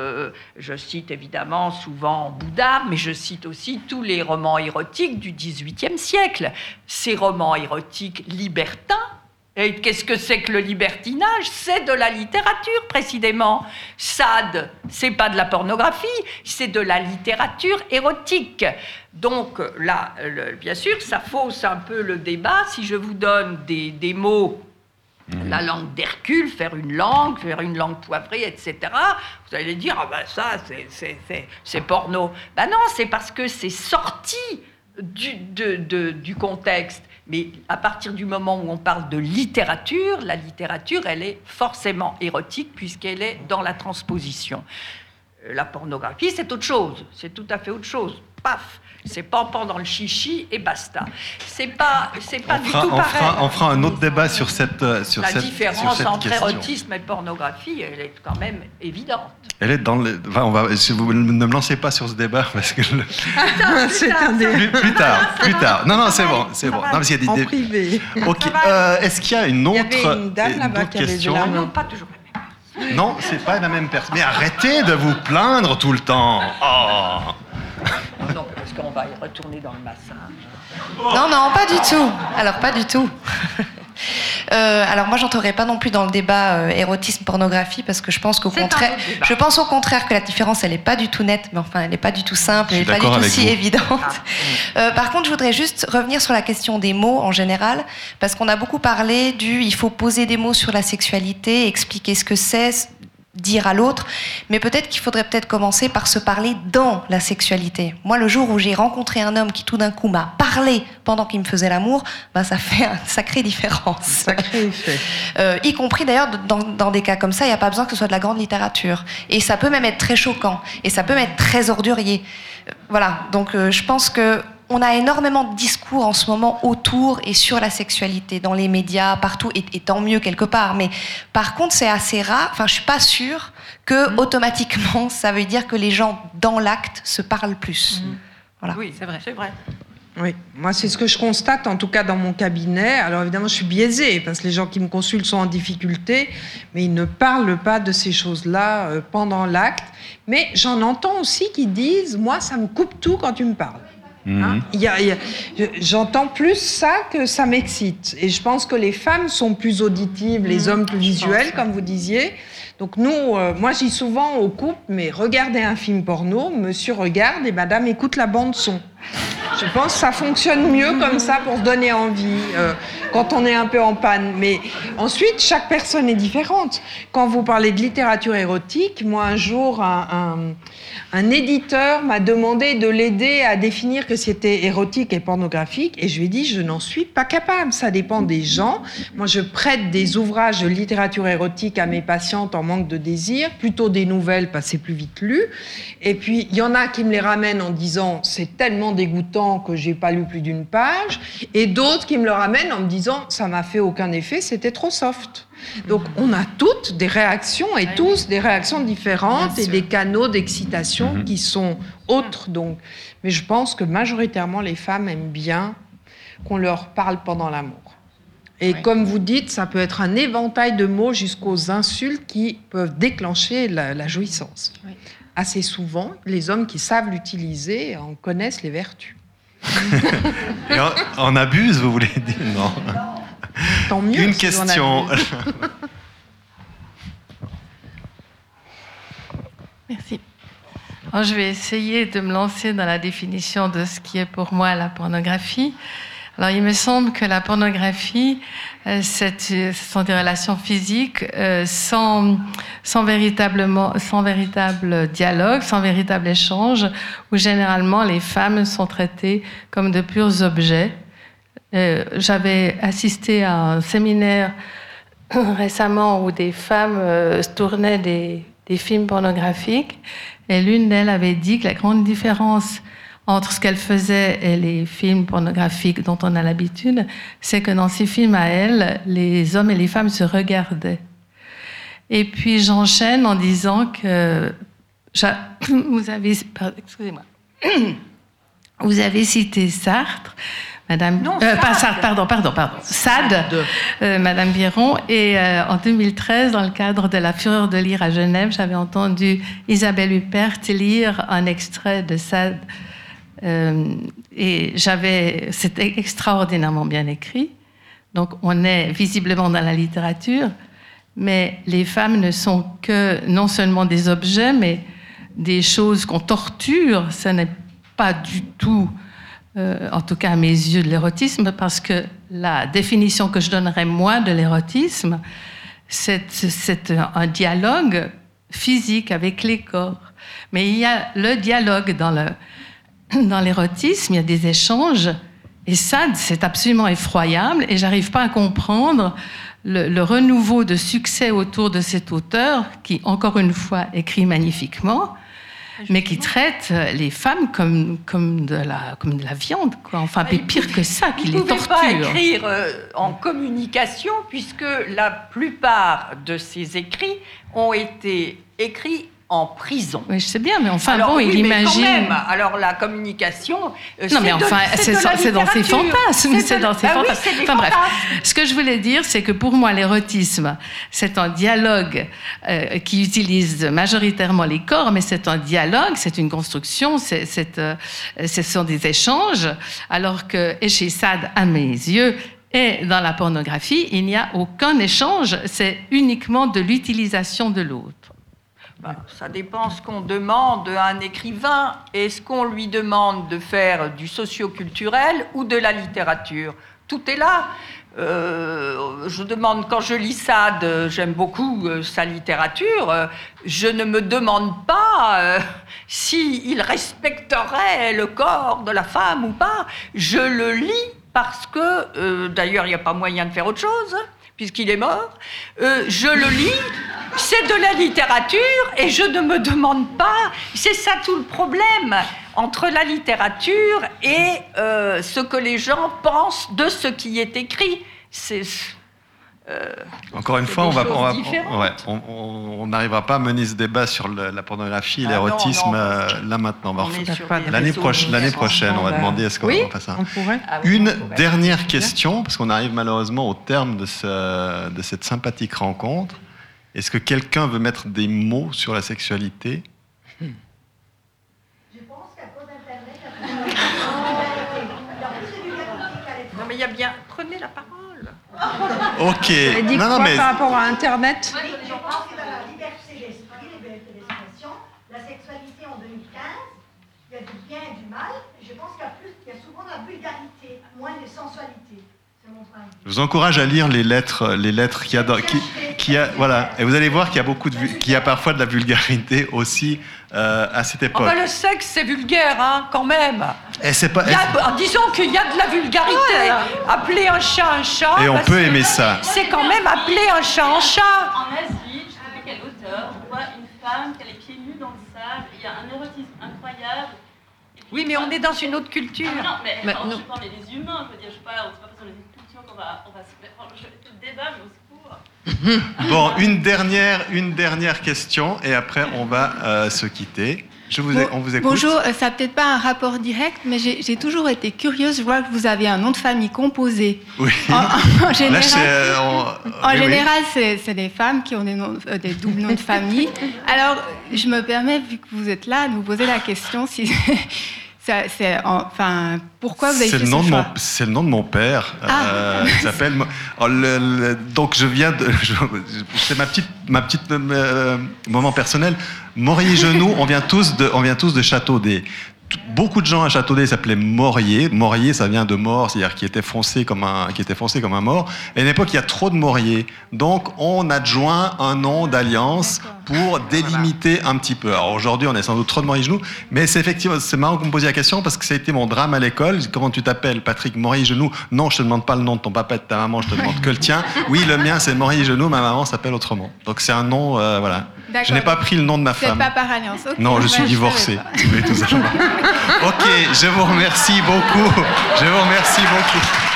évidemment souvent Bouddha, mais je cite aussi tous les romans érotiques du XVIIIe siècle. Ces romans érotiques libertins. Et qu'est-ce que c'est que le libertinage? C'est de la littérature, précisément. Sade, c'est pas de la pornographie, c'est de la littérature érotique. Donc là, bien sûr, ça fausse un peu le débat. Si je vous donne des mots, la langue d'Hercule, faire une langue poivrée, etc., vous allez dire, ça, c'est porno. Ben non, c'est parce que c'est sorti du contexte. Mais à partir du moment où on parle de littérature, la littérature, elle est forcément érotique puisqu'elle est dans la transposition. La pornographie, c'est autre chose. C'est tout à fait autre chose. Paf, c'est pan dans le chichi et basta. C'est pas du tout pareil. On fera un autre débat sur cette différence entre question. Érotisme et pornographie, elle est quand même évidente. Elle est dans le. Si vous ne me lancez pas sur ce débat parce que plus tard. Non, c'est bon. Non, parce qu'il y a en privé. Ok. Est-ce qu'il y a une autre question? Il y avait une dame là-bas qui avait de la main. Non, pas toujours. Non, c'est pas la même personne. Mais arrêtez de vous plaindre tout le temps. Oh. Non, parce qu'on va y retourner dans le massage. Non, pas du tout. Alors, pas du tout. Alors moi, j'entrerai pas non plus dans le débat érotisme-pornographie parce que je pense au contraire que la différence, elle est pas du tout nette, mais enfin, elle n'est pas du tout simple, elle n'est pas du tout si évidente. Par contre, je voudrais juste revenir sur la question des mots en général, parce qu'on a beaucoup parlé il faut poser des mots sur la sexualité, expliquer ce que c'est, dire à l'autre, mais peut-être qu'il faudrait commencer par se parler dans la sexualité. Moi, le jour où j'ai rencontré un homme qui tout d'un coup m'a parlé pendant qu'il me faisait l'amour, ça fait une sacrée différence. Sacré effet. Y compris d'ailleurs dans des cas comme ça, il n'y a pas besoin que ce soit de la grande littérature. Et ça peut même être très choquant, et ça peut même être très ordurier. Voilà, donc je pense que on a énormément de discours en ce moment autour et sur la sexualité, dans les médias, partout, et tant mieux quelque part. Mais par contre, c'est assez rare, enfin, je suis pas sûre que automatiquement, ça veut dire que les gens, dans l'acte, se parlent plus. Voilà. Oui, c'est vrai. Oui, moi c'est ce que je constate en tout cas dans mon cabinet. Alors évidemment je suis biaisée parce que les gens qui me consultent sont en difficulté, mais ils ne parlent pas de ces choses-là pendant l'acte. Mais j'en entends aussi qui disent « moi ça me coupe tout quand tu me parles ». Hein? J'entends plus ça que ça m'excite. Et je pense que les femmes sont plus auditives, les hommes plus visuels, comme vous disiez. Donc nous, moi je dis souvent au couple, mais regardez un film porno, monsieur regarde et madame écoute la bande son. Je pense que ça fonctionne mieux comme ça pour se donner envie quand on est un peu en panne. Mais ensuite, chaque personne est différente. Quand vous parlez de littérature érotique, moi un jour, un éditeur m'a demandé de l'aider à définir que c'était érotique et pornographique, et je lui ai dit, je n'en suis pas capable, ça dépend des gens. Moi, je prête des ouvrages de littérature érotique à mes patientes en manque de désir, plutôt des nouvelles parce que c'est plus vite lu. Et puis, il y en a qui me les ramènent en disant, c'est tellement dégoûtant que j'ai pas lu plus d'une page, et d'autres qui me le ramènent en me disant, ça m'a fait aucun effet, c'était trop soft. Donc, on a toutes des réactions et tous des réactions différentes et des canaux d'excitation qui sont autres. Donc. Mais je pense que majoritairement, les femmes aiment bien qu'on leur parle pendant l'amour. Et comme vous dites, ça peut être un éventail de mots jusqu'aux insultes qui peuvent déclencher la jouissance. Oui. Assez souvent, les hommes qui savent l'utiliser en connaissent les vertus. Et on abuse, vous voulez dire? Non. Tant mieux. Une question. Merci. Alors, je vais essayer de me lancer dans la définition de ce qui est pour moi la pornographie. Alors, il me semble que la pornographie, ce sont des relations physiques sans véritable dialogue, sans véritable échange, où généralement les femmes sont traitées comme de purs objets. J'avais assisté à un séminaire récemment où des femmes tournaient des films pornographiques, et l'une d'elles avait dit que la grande différence entre ce qu'elle faisait et les films pornographiques dont on a l'habitude, c'est que dans ces films à elle, les hommes et les femmes se regardaient. Et puis j'enchaîne en disant que vous avez cité Sartre, Madame, pas Sartre, pardon, Sade, Madame Biron, et en 2013, dans le cadre de la Fureur de lire à Genève, j'avais entendu Isabelle Huppert lire un extrait de Sade, et c'était extraordinairement bien écrit. Donc on est visiblement dans la littérature, mais les femmes ne sont que non seulement des objets, mais des choses qu'on torture. Ce n'est pas du tout, en tout cas à mes yeux, de l'érotisme, parce que la définition que je donnerais moi de l'érotisme, c'est un dialogue physique avec les corps. Mais il y a le dialogue dans l'érotisme, il y a des échanges, et ça, c'est absolument effroyable, et j'arrive pas à comprendre le renouveau de succès autour de cet auteur qui, encore une fois, écrit magnifiquement, mais qui traite les femmes comme de la viande, quoi. Enfin, pire que ça, qui les torture. Il ne pouvait pas écrire en communication, puisque la plupart de ses écrits ont été écrits en prison. Oui, je sais bien, mais enfin, alors, il imagine... Mais quand même, alors la communication... Non, mais enfin, c'est dans ses fantasmes. C'est dans ses fantasmes. Oui, enfin bref, ce que je voulais dire, c'est que pour moi, l'érotisme, c'est un dialogue qui utilise majoritairement les corps, mais c'est un dialogue, c'est une construction, ce sont des échanges, alors que, et chez Sade, à mes yeux, Et dans la pornographie, il n'y a aucun échange, c'est uniquement de l'utilisation de l'autre. Ça dépend ce qu'on demande à un écrivain. Est-ce qu'on lui demande de faire du socio-culturel ou de la littérature? Tout est là. Je demande, quand je lis Sade, j'aime beaucoup sa littérature, je ne me demande pas s'il respecterait le corps de la femme ou pas. Je le lis parce que, d'ailleurs, il n'y a pas moyen de faire autre chose, puisqu'il est mort. Je le lis, c'est de la littérature, et je ne me demande pas. C'est ça tout le problème entre la littérature et ce que les gens pensent de ce qui est écrit. Encore une fois, on n'arrivera pas à mener ce débat sur la pornographie et l'érotisme là maintenant. L'année prochaine, on va demander est-ce qu'on va faire ça. Une dernière question, parce qu'on arrive malheureusement au terme de cette sympathique rencontre. Est-ce que quelqu'un veut mettre des mots sur la sexualité? Je pense qu'à cause d'Internet, non, mais il y a bien... Prenez la parole. Ok. Elle dit quoi par rapport à Internet? Je pense que dans la liberté d'esprit, liberté d'expression, la sexualité en 2015, il y a du bien et du mal. Et je pense qu'il y a souvent de la vulgarité, moins de sensualité. Je vous encourage à lire les lettres qu'il y a voilà, et vous allez voir qu'il y a parfois de la vulgarité aussi à cette époque. Le sexe, c'est vulgaire, hein, quand même. Et c'est pas. Disons qu'il y a de la vulgarité. Appeler un chat un chat. Et on peut aimer ça. C'est quand même appeler un chat un chat. En Asie, je sais plus quel auteur, on voit une femme qui a les pieds nus dans le sable. Il y a un érotisme incroyable. Oui, mais on est dans une autre culture. Non, mais je parle des humains, je veux dire, je sais pas, c'est pas parce qu'on est une culture qu'on va se mettre. Je fais le débat, mais au secours. Bon, une dernière question, et après on va se quitter. On vous écoute. Bonjour, ça n'a peut-être pas un rapport direct, mais j'ai toujours été curieuse. Je vois que vous avez un nom de famille composé. Oui. En général, général, c'est des femmes qui ont des doubles noms de famille. Alors, je me permets, vu que vous êtes là, de vous poser la question si... pourquoi vous avez fait ce choix? C'est le nom de mon père. Il s'appelle. Donc je viens de. C'est ma petite moment personnel. Morier-Genoux. On vient tous de Châteaudet. Beaucoup de gens à Châteaudet s'appelaient Morier. Morier, ça vient de mort, c'est-à-dire qui était foncé comme un mort. Et à une époque, il y a trop de Morier. Donc, on adjoint un nom d'alliance pour délimiter un petit peu. Alors aujourd'hui, on est sans doute trop de Morier-Genoux, mais c'est marrant que vous me posiez la question parce que ça a été mon drame à l'école. Comment tu t'appelles, Patrick Morier-Genoux? Non, je te demande pas le nom de ton papa et de ta maman, je te demande que le tien. Oui, le mien, c'est Morier-Genoux, ma maman s'appelle autrement. Donc c'est un nom, voilà. D'accord. Je n'ai pas pris le nom de ma femme. C'est pas par alliance. Okay, non, je suis divorcé. Oui, tout simplement. Ok, je vous remercie beaucoup.